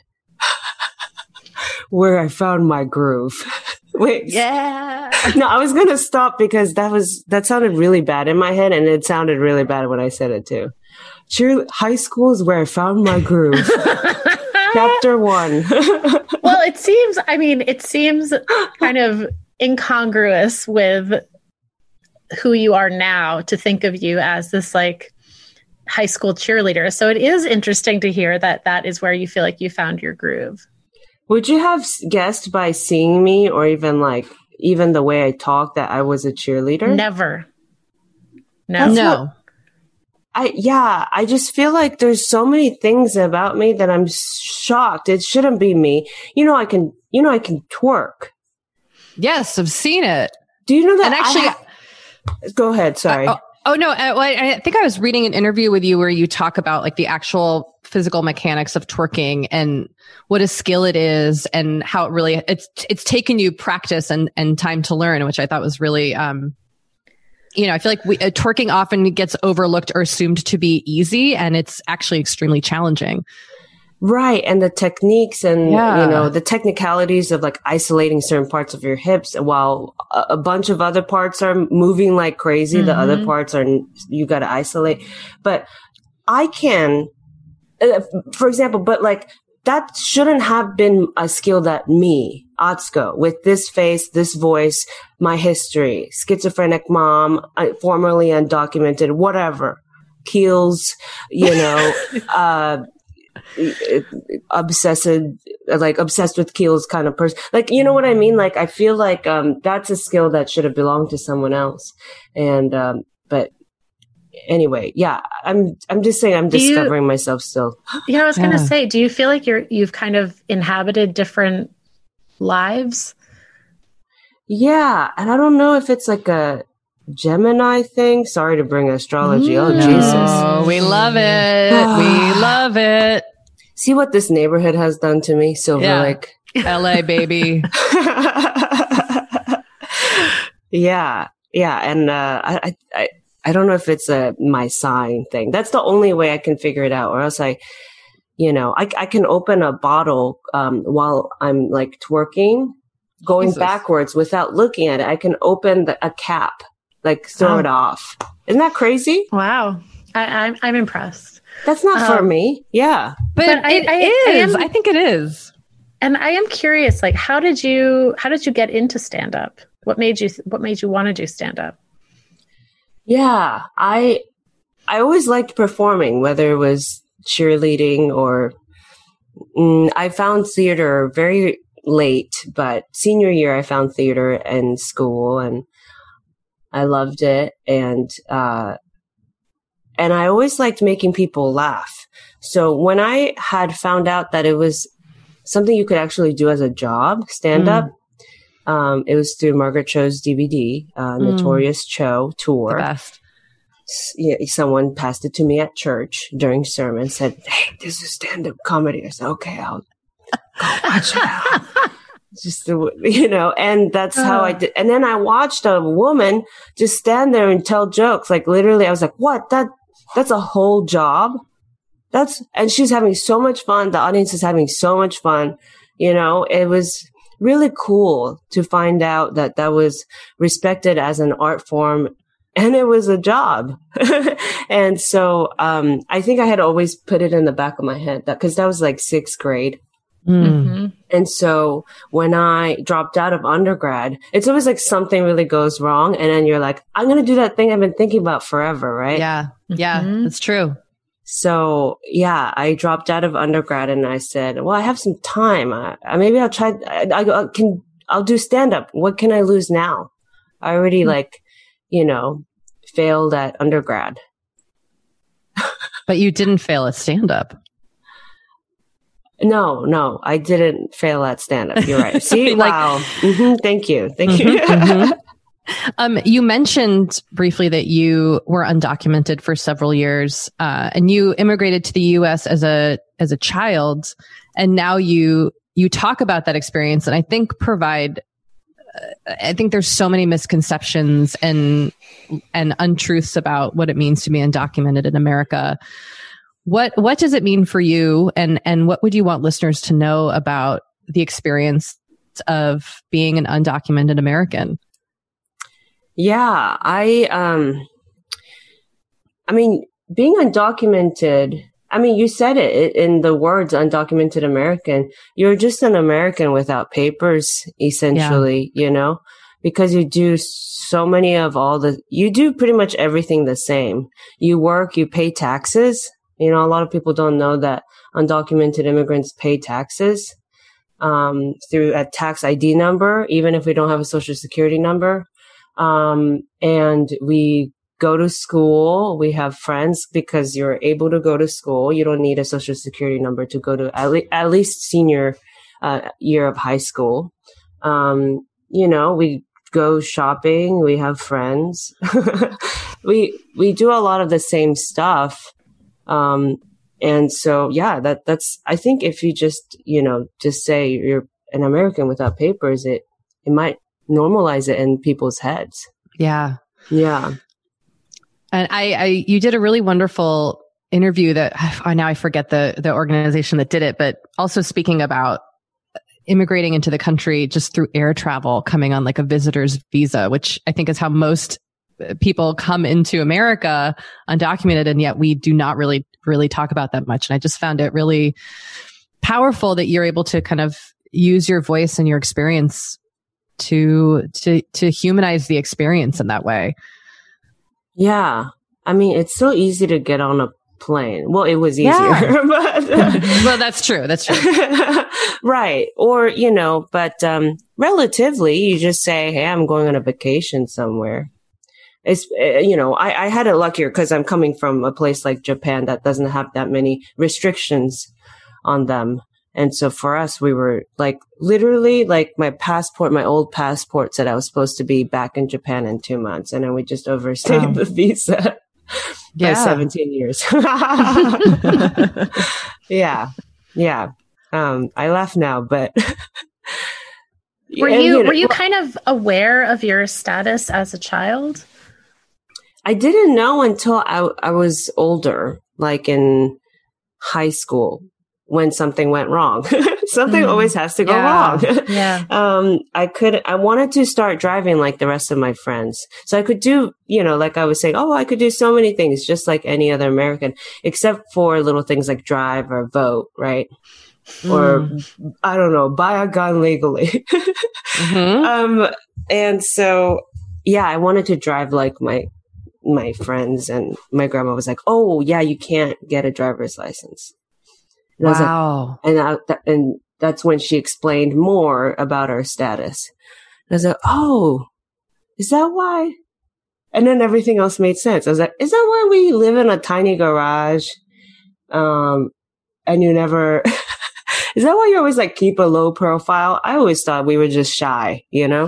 where I found my groove. Wait, Yeah. no, I was gonna stop because that was that sounded really bad in my head, and it sounded really bad when I said it too. Cheer high school is where I found my groove. Chapter one. Well, it seems, I mean, it seems kind of incongruous with who you are now to think of you as this like high school cheerleader. So it is interesting to hear that that is where you feel like you found your groove. Would you have guessed by seeing me or even like, even the way I talk that I was a cheerleader? Never. No. That's No. what- I, yeah, I just feel like there's so many things about me that I'm shocked. It shouldn't be me. You know, I can, you know, I can twerk. Yes, I've seen it. Do you know that? And actually, I ha- go ahead. Sorry. Oh, oh no, I, well, I think I was reading an interview with you where you talk about like the actual physical mechanics of twerking and what a skill it is and how it really it's it's taken you practice and and time to learn, which I thought was really um you know, I feel like we, uh, twerking often gets overlooked or assumed to be easy, and it's actually extremely challenging. Right. And the techniques and, Yeah. you know, the technicalities of like isolating certain parts of your hips while a, a bunch of other parts are moving like crazy. Mm-hmm. The other parts are, you got to isolate. But I can, uh, for example, but like that shouldn't have been a skill that me, Atsuko, with this face, this voice, my history, schizophrenic mom, uh, formerly undocumented, whatever, Keels, you know, uh, obsessed, like obsessed with Keels kind of person. Like, you know what I mean? Like, I feel like, um, that's a skill that should have belonged to someone else. And, um, but anyway, yeah, I'm, I'm just saying I'm Do you- discovering myself still. Yeah, I was going Yeah. to say, do you feel like you're, you've kind of inhabited different lives? Yeah. And I don't know if it's like a Gemini thing. Sorry to bring astrology. Oh, No, Jesus. we love it. We love it. See what this neighborhood has done to me, Silver Yeah. Lake. L A baby. yeah. Yeah. And, uh, I, I, I don't know if it's a, my sign thing. That's the only way I can figure it out, or else I, you know, I, I can open a bottle, um, while I'm like twerking, going Jesus. backwards without looking at it. I can open the, a cap, like throw Oh. it off. Isn't that crazy? Wow. I, I'm, I'm impressed. That's not for Um, me. Yeah. But, But I- it I- I is. am- I think it is. And I am curious, like, how did you, how did you get into stand up? What made you, what made you want to do stand up? Yeah, I I always liked performing, whether it was cheerleading or mm, I found theater very late, but senior year I found theater in school and I loved it, and uh, and I always liked making people laugh. So when I had found out that it was something you could actually do as a job, stand up. Um, it was through Margaret Cho's D V D, uh, Mm. Notorious Cho tour. The best. S- yeah, someone passed it to me at church during sermon, said, "Hey, this is stand-up comedy." I said, "Okay, I'll go watch it out." Just, the- you know, and that's how I did. And then I watched a woman just stand there and tell jokes. Like literally, I was like, what? That, that's a whole job. That's, and she's having so much fun. The audience is having so much fun. You know, it was really cool to find out that that was respected as an art form, and it was a job. And so, um, I think I had always put it in the back of my head that, cause that was like sixth grade. Mm. Mm-hmm. And so when I dropped out of undergrad, it's always like something really goes wrong. And then you're like, I'm going to do that thing I've been thinking about forever. Right. Yeah. Yeah. Mhm. That's true. So yeah, I dropped out of undergrad and I said, well, I have some time. I, I maybe I'll try, I, I can, I'll do stand up. What can I lose now? I already like, you know, failed at undergrad. But you didn't fail at stand up. No, no, I didn't fail at stand up. You're right. See, Like- wow. hmm Thank you. Thank you. Mhm. Um, you mentioned briefly that you were undocumented for several years, uh, and you immigrated to the U S as a as a child, and now you you talk about that experience, and I think provide I think there's so many misconceptions and and untruths about what it means to be undocumented in America. What what does it mean for you, and and what would you want listeners to know about the experience of being an undocumented American? Yeah, I um I mean, being undocumented, I mean, you said it in the words undocumented American. You're just an American without papers, essentially, yeah. you know, because you do so many of all the, you do pretty much everything the same. You work, you pay taxes. You know, a lot of people don't know that undocumented immigrants pay taxes um, through a tax I D number, even if we don't have a social security number. Um, and we go to school. We have friends because you're able to go to school. You don't need a social security number to go to at, le- at least senior uh, year of high school. Um, you know, we go shopping. We have friends. we we do a lot of the same stuff. Um, and so, yeah, that that's. I think if you just you know just say you're an American without papers, it it might normalize it in people's heads. Yeah. Yeah. And I, I, you did a really wonderful interview that oh, now I forget the, the organization that did it, but also speaking about immigrating into the country just through air travel, coming on like a visitor's visa, which I think is how most people come into America undocumented. And yet we do not really, really talk about that much. And I just found it really powerful that you're able to kind of use your voice and your experience to, to, to humanize the experience in that way. Yeah. I mean, it's so easy to get on a plane. Well, it was easier. Yeah. but well, that's true. That's true. Right. Or, you know, but um, relatively, you just say, hey, I'm going on a vacation somewhere. It's, uh, you know, I, I had it luckier because I'm coming from a place like Japan that doesn't have that many restrictions on them. And so for us, we were like literally like my passport, my old passport said I was supposed to be back in Japan in two months. And then we just overstayed wow. the visa yeah. by seventeen years. yeah. Yeah. Um, I laugh now, but. were you, you know, were you kind of aware of your status as a child? I didn't know until I, I was older, like in high school. When something went wrong, something mm. always has to go yeah. wrong. yeah. Um, I could, I wanted to start driving like the rest of my friends. So I could do, you know, like I was saying, oh, I could do so many things just like any other American, except for little things like drive or vote, right? Mm. Or I don't know, buy a gun legally. mm-hmm. Um, and so, yeah, I wanted to drive like my, my friends, and my grandma was like, oh yeah, you can't get a driver's license. And wow. I was like, and, I, th- and that's when she explained more about our status. And I was like, oh, is that why? And then everything else made sense. I was like, is that why we live in a tiny garage? Um, and you never, is that why you always like keep a low profile? I always thought we were just shy, you know?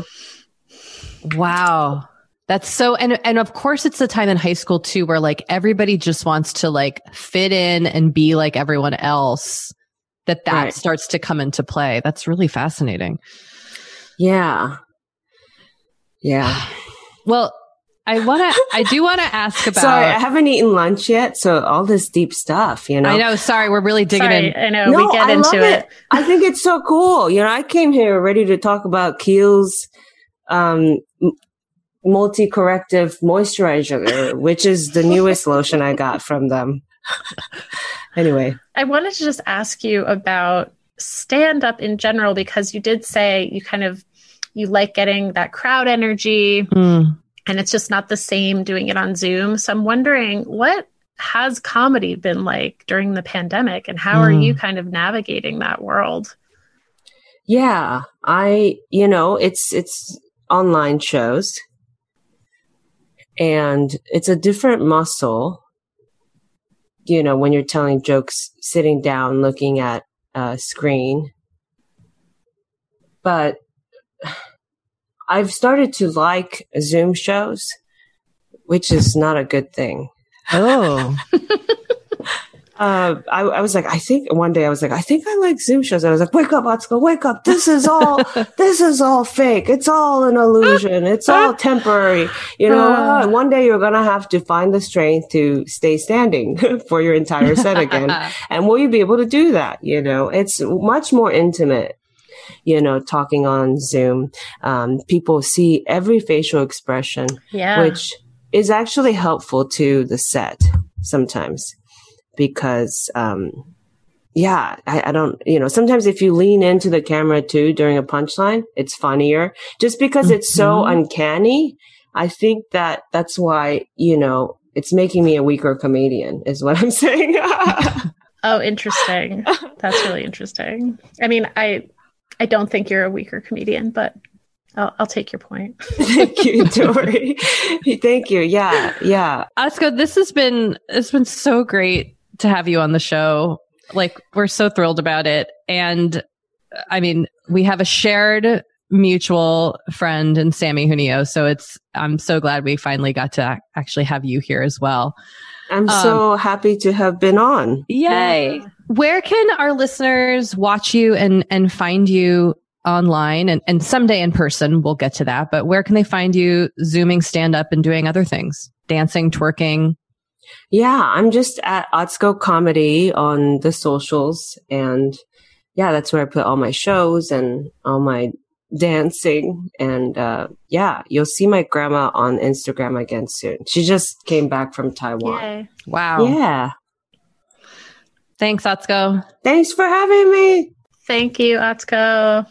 Wow. That's so, and, and of course it's the time in high school too, where like everybody just wants to like fit in and be like everyone else, that that right. starts to come into play. That's really fascinating. Yeah. Yeah. Well, I want to, I do want to ask about. Sorry, I haven't eaten lunch yet. So all this deep stuff, you know. I know. Sorry. We're really digging sorry, in. I know. No, we get I into love it. it. I think it's so cool. You know, I came here ready to talk about Kiehl's, um, multi-corrective moisturizer, which is the newest lotion I got from them. Anyway. I wanted to just ask you about stand-up in general, because you did say you kind of, you like getting that crowd energy mm. and it's just not the same doing it on Zoom. So I'm wondering, what has comedy been like during the pandemic, and how mm. are you kind of navigating that world? Yeah, I, you know, it's, it's online shows. And it's a different muscle, you know, when you're telling jokes, sitting down, looking at a screen. But I've started to like Zoom shows, which is not a good thing. Oh. Uh, I, I was like, I think one day I was like, I think I like Zoom shows. I was like, wake up, Atsuko, wake up. This is all, this is all fake. It's all an illusion. It's all temporary. You know, uh, one day you're going to have to find the strength to stay standing for your entire set again. And will you be able to do that? You know, it's much more intimate. You know, talking on Zoom, um, people see every facial expression, yeah. which is actually helpful to the set sometimes. Because, um, yeah, I, I don't, you know, sometimes if you lean into the camera too during a punchline, it's funnier just because mm-hmm. it's so uncanny. I think that that's why, you know, it's making me a weaker comedian is what I'm saying. Oh, interesting. That's really interesting. I mean, I, I don't think you're a weaker comedian, but I'll, I'll take your point. Thank you, Tori. Thank you. Yeah. Yeah. Atsuko, this has been, it's been so great to have you on the show. Like, we're so thrilled about it. And I mean, we have a shared mutual friend in Sammy Junio. So it's, I'm so glad we finally got to actually have you here as well. I'm um, so happy to have been on. Yay. Yeah. Where can our listeners watch you and, and find you online and, and someday in person? We'll get to that. But where can they find you Zooming, stand up and doing other things? Dancing, twerking? Yeah, I'm just at Atsuko Comedy on the socials. And yeah, that's where I put all my shows and all my dancing. And uh, yeah, you'll see my grandma on Instagram again soon. She just came back from Taiwan. Yay. Wow. Yeah. Thanks, Atsuko. Thanks for having me. Thank you, Atsuko.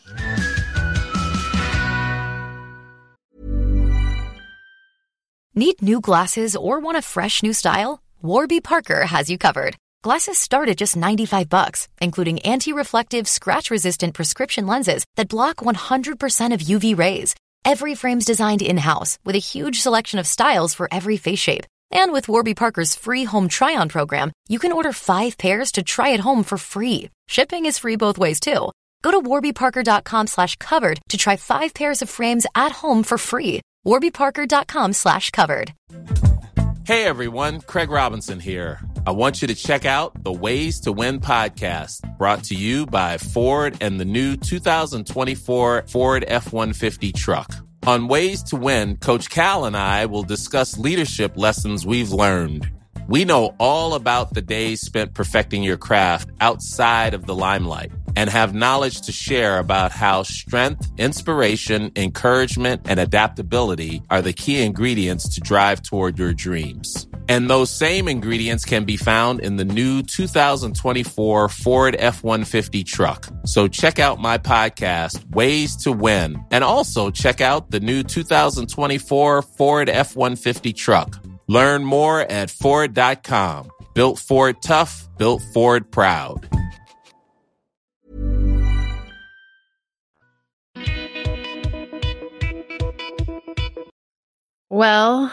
Need new glasses or want a fresh new style? Warby Parker has you covered. Glasses start at just ninety-five bucks, including anti-reflective, scratch-resistant prescription lenses that block one hundred percent of U V rays. Every frame's designed in-house with a huge selection of styles for every face shape. And with Warby Parker's free home try-on program, you can order five pairs to try at home for free. Shipping is free both ways, too. Go to warbyparker.com slash covered to try five pairs of frames at home for free. warbyparker.com slash covered. Hey, everyone. Craig Robinson here. I want you to check out the Ways to Win podcast, brought to you by Ford and the new two thousand twenty-four Ford F one fifty truck. On Ways to Win, Coach Cal and I will discuss leadership lessons we've learned. We know all about the days spent perfecting your craft outside of the limelight and have knowledge to share about how strength, inspiration, encouragement, and adaptability are the key ingredients to drive toward your dreams. And those same ingredients can be found in the new two thousand twenty-four Ford F one fifty truck. So check out my podcast, Ways to Win, and also check out the new two thousand twenty-four Ford F one fifty truck. Learn more at Ford dot com. Built Ford tough, built Ford proud. Well,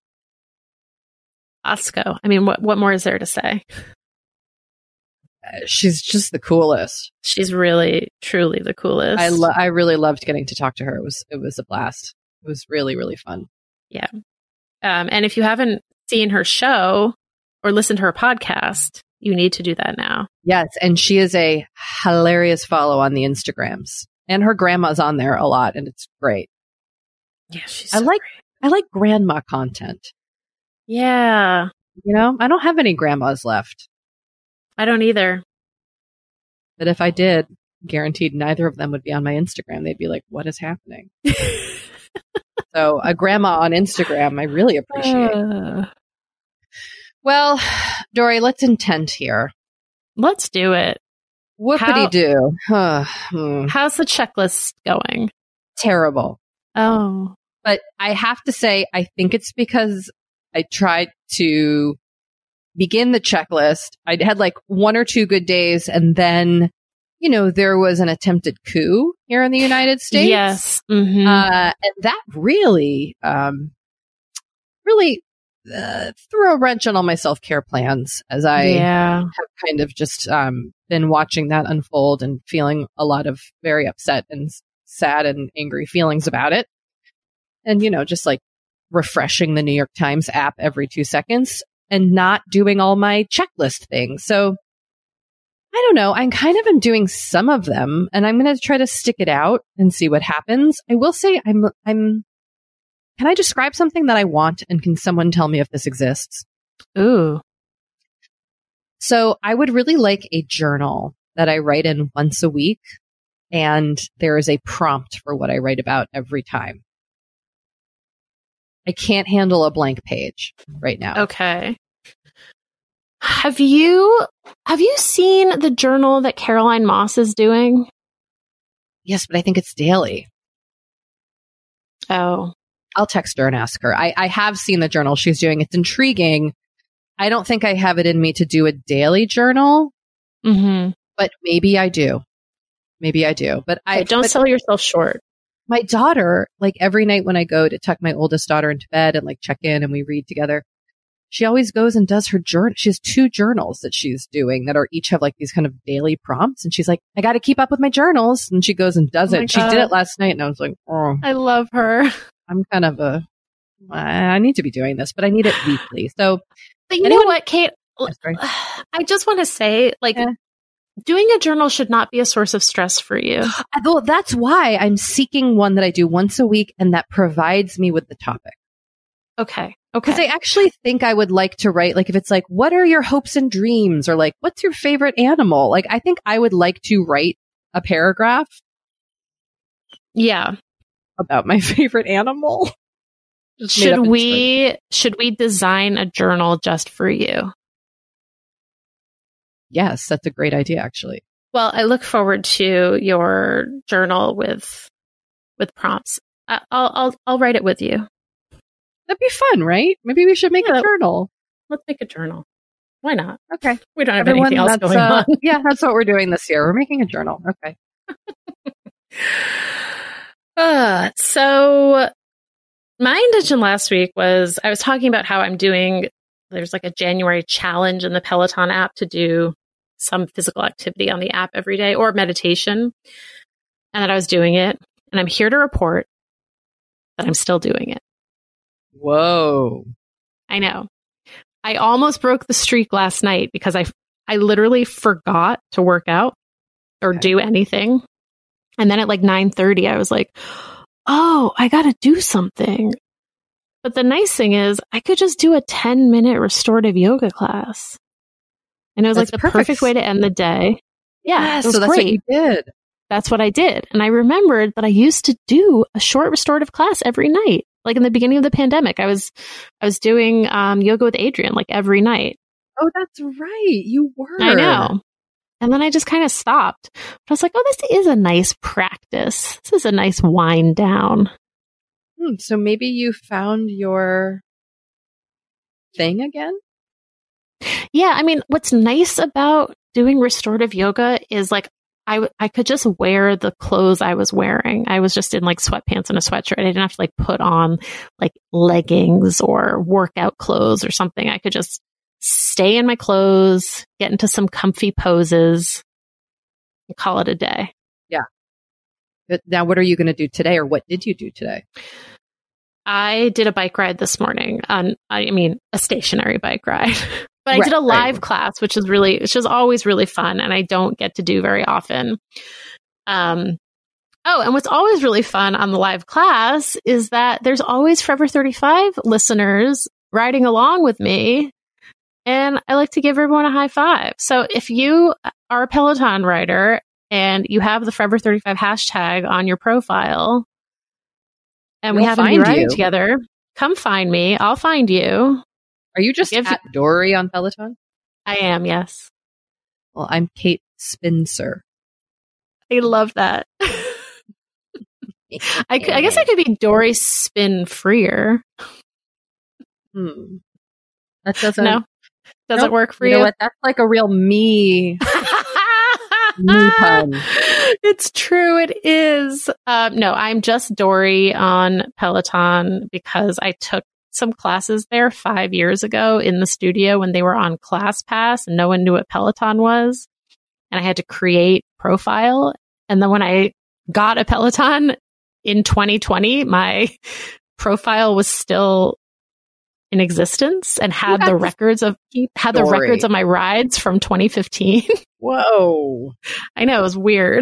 Atsuko, I mean, what, what more is there to say? Uh, she's just the coolest. She's really, truly the coolest. I lo- I really loved getting to talk to her. It was it was a blast. It was really, really fun. Yeah. Um, and if you haven't seen her show or listened to her podcast, you need to do that now. Yes. And she is a hilarious follow on the Instagrams. And her grandma's on there a lot, and it's great. Yeah, she's so I like great. I like grandma content. Yeah. You know, I don't have any grandmas left. I don't either. But if I did, guaranteed neither of them would be on my Instagram. They'd be like, what is happening? So a grandma on Instagram, I really appreciate. Uh, well, Dory, let's intend here. Let's do it. Whoopity do. How's the checklist going? Terrible. Oh. But I have to say, I think it's because I tried to begin the checklist. I had like one or two good days, and then, you know, there was an attempted coup here in the United States. Yes. Mm-hmm. Uh, and that really, um, really uh, threw a wrench on all my self-care plans as I yeah. have kind of just um, been watching that unfold and feeling a lot of very upset and sad and angry feelings about it. And, you know, just like refreshing the New York Times app every two seconds. and not doing all my checklist things. So I don't know. I kind of am doing some of them, and I'm going to try to stick it out and see what happens. I will say I'm, I'm, can I describe something that I want, and can someone tell me if this exists? Ooh. So I would really like a journal that I write in once a week, and there is a prompt for what I write about every time. I can't handle a blank page right now. Okay. Have you have you seen the journal that Caroline Moss is doing? Yes, but I think it's daily. Oh. I'll text her and ask her. I, I have seen the journal she's doing. It's intriguing. I don't think I have it in me to do a daily journal, mm-hmm. but maybe I do. Maybe I do. But I okay, don't but sell yourself short. My daughter, like every night when I go to tuck my oldest daughter into bed and like check in and we read together, she always goes and does her journal. She has two journals that she's doing that are each have like these kind of daily prompts. And she's like, I got to keep up with my journals. And she goes and does oh it. She did it last night. And I was like, oh, I love her. I'm kind of a, I need to be doing this, but I need it weekly. So, but you anyone, know what, Kate? I just want to say, like, yeah. doing a journal should not be a source of stress for you. Well, that's why I'm seeking one that I do once a week and that provides me with the topic. Okay. Okay. Because I actually think I would like to write, like, if it's like, what are your hopes and dreams? Or like, what's your favorite animal? Like, I think I would like to write a paragraph. Yeah. About my favorite animal. Should we, should we design a journal just for you? Yes, that's a great idea, actually. Well, I look forward to your journal with, with prompts. I, I'll, I'll, I'll write it with you. That'd be fun, right? Maybe we should make yeah, a journal. Let's make a journal. Why not? Okay. We don't have Everyone, anything else going uh, on. Yeah, that's what we're doing this year. We're making a journal. Okay. uh, so my intention last week was I was talking about how I'm doing, there's like a January challenge in the Peloton app to do some physical activity on the app every day or meditation. And that I was doing it. And I'm here to report that I'm still doing it. Whoa. I know. I almost broke the streak last night because I, I literally forgot to work out or okay. do anything. And then at like nine thirty, I was like, oh, I got to do something. But the nice thing is I could just do a ten minute restorative yoga class. And it was that's like the perfect. perfect way to end the day. Yeah. Yes, it was so that's great. what you did. That's what I did. And I remembered that I used to do a short restorative class every night. Like in the beginning of the pandemic, I was, I was doing um, yoga with Adrienne like every night. Oh, that's right. You were. I know. And then I just kind of stopped. But I was like, oh, this is a nice practice. This is a nice wind down. Hmm, so maybe you found your thing again? Yeah. I mean, what's nice about doing restorative yoga is like, I, w- I could just wear the clothes I was wearing. I was just in like sweatpants and a sweatshirt. I didn't have to like put on like leggings or workout clothes or something. I could just stay in my clothes, get into some comfy poses, and call it a day. Yeah. But now, what are you going to do today, or what did you do today? I did a bike ride this morning. On, I mean, a stationary bike ride. But I right, did a live right. class, which is really, which is always really fun, and I don't get to do very often. Um, oh, and what's always really fun on the live class is that there's always Forever thirty-five listeners riding along with me, and I like to give everyone a high five. So if you are a Peloton rider and you have the Forever thirty-five hashtag on your profile, and we'll we happen to be riding you. together, come find me. I'll find you. Are you just at Dory on Peloton? I am, yes. Well, I'm Kate Spencer. I love that. I, could, I guess I could be Dory Spin Freer. Hmm. That doesn't. No, doesn't nope. work for you. You know what? That's like a real me. me pun. It's true. It is. Um, no, I'm just Dory on Peloton because I took some classes there five years ago in the studio when they were on ClassPass and no one knew what Peloton was. And I had to create profile. And then when I got a Peloton in twenty twenty, my profile was still in existence and had got the this records of had the story. records of my rides from twenty fifteen. Whoa. I know, it was weird.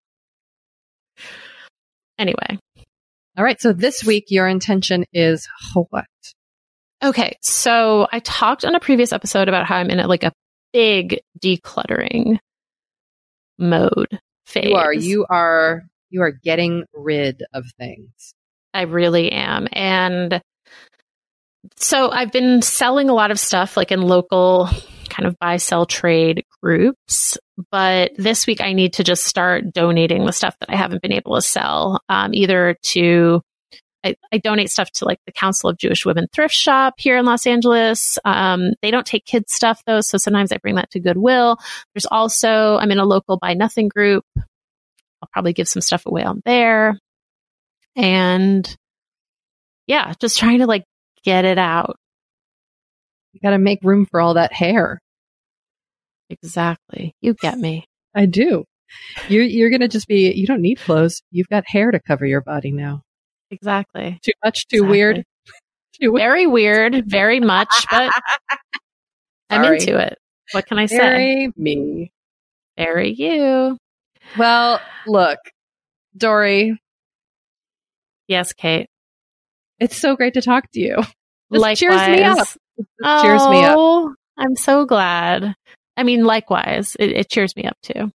Anyway. All right. So this week, your intention is what? Okay. So I talked on a previous episode about how I'm in a, like a big decluttering mode phase. You are, you are, you are getting rid of things. I really am. And so I've been selling a lot of stuff like in local kind of buy, sell, trade groups. But this week I need to just start donating the stuff that I haven't been able to sell, um, either to, I, I donate stuff to like the Council of Jewish Women Thrift Shop here in Los Angeles. Um, they don't take kids stuff though. So sometimes I bring that to Goodwill. There's also, I'm in a local buy nothing group. I'll probably give some stuff away on there. And yeah, just trying to like get it out. You got to make room for all that hair. Exactly. You get me. I do. You're, you're going to just be, you don't need clothes. You've got hair to cover your body now. Exactly. Too much, too Exactly. weird. Too weird. Very weird, very much, but I'm Sorry. into it. What can I say? Very me. Very you. Well, look, Dory, Yes, Kate. it's so great to talk to you. This Likewise. cheers me up. This Oh, cheers me up. I'm so glad. I mean, likewise, it, it cheers me up too.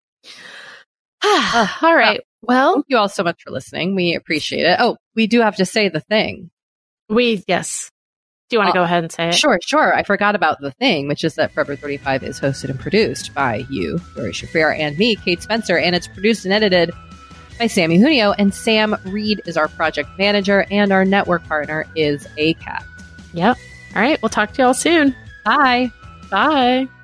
All right. Well, Thank you all so much for listening. We appreciate it. Oh, we do have to say the thing. we, yes. Do you want to Uh, go ahead and say it? Sure, sure. I forgot about the thing, which is that Forever thirty-five is hosted and produced by you, Dory Shafrir, and me, Kate Spencer, and it's produced and edited by Sammy Junio, and Sam Reed is our project manager, and our network partner is A C A T. Yep. All right. We'll talk to y'all soon. Bye. Bye.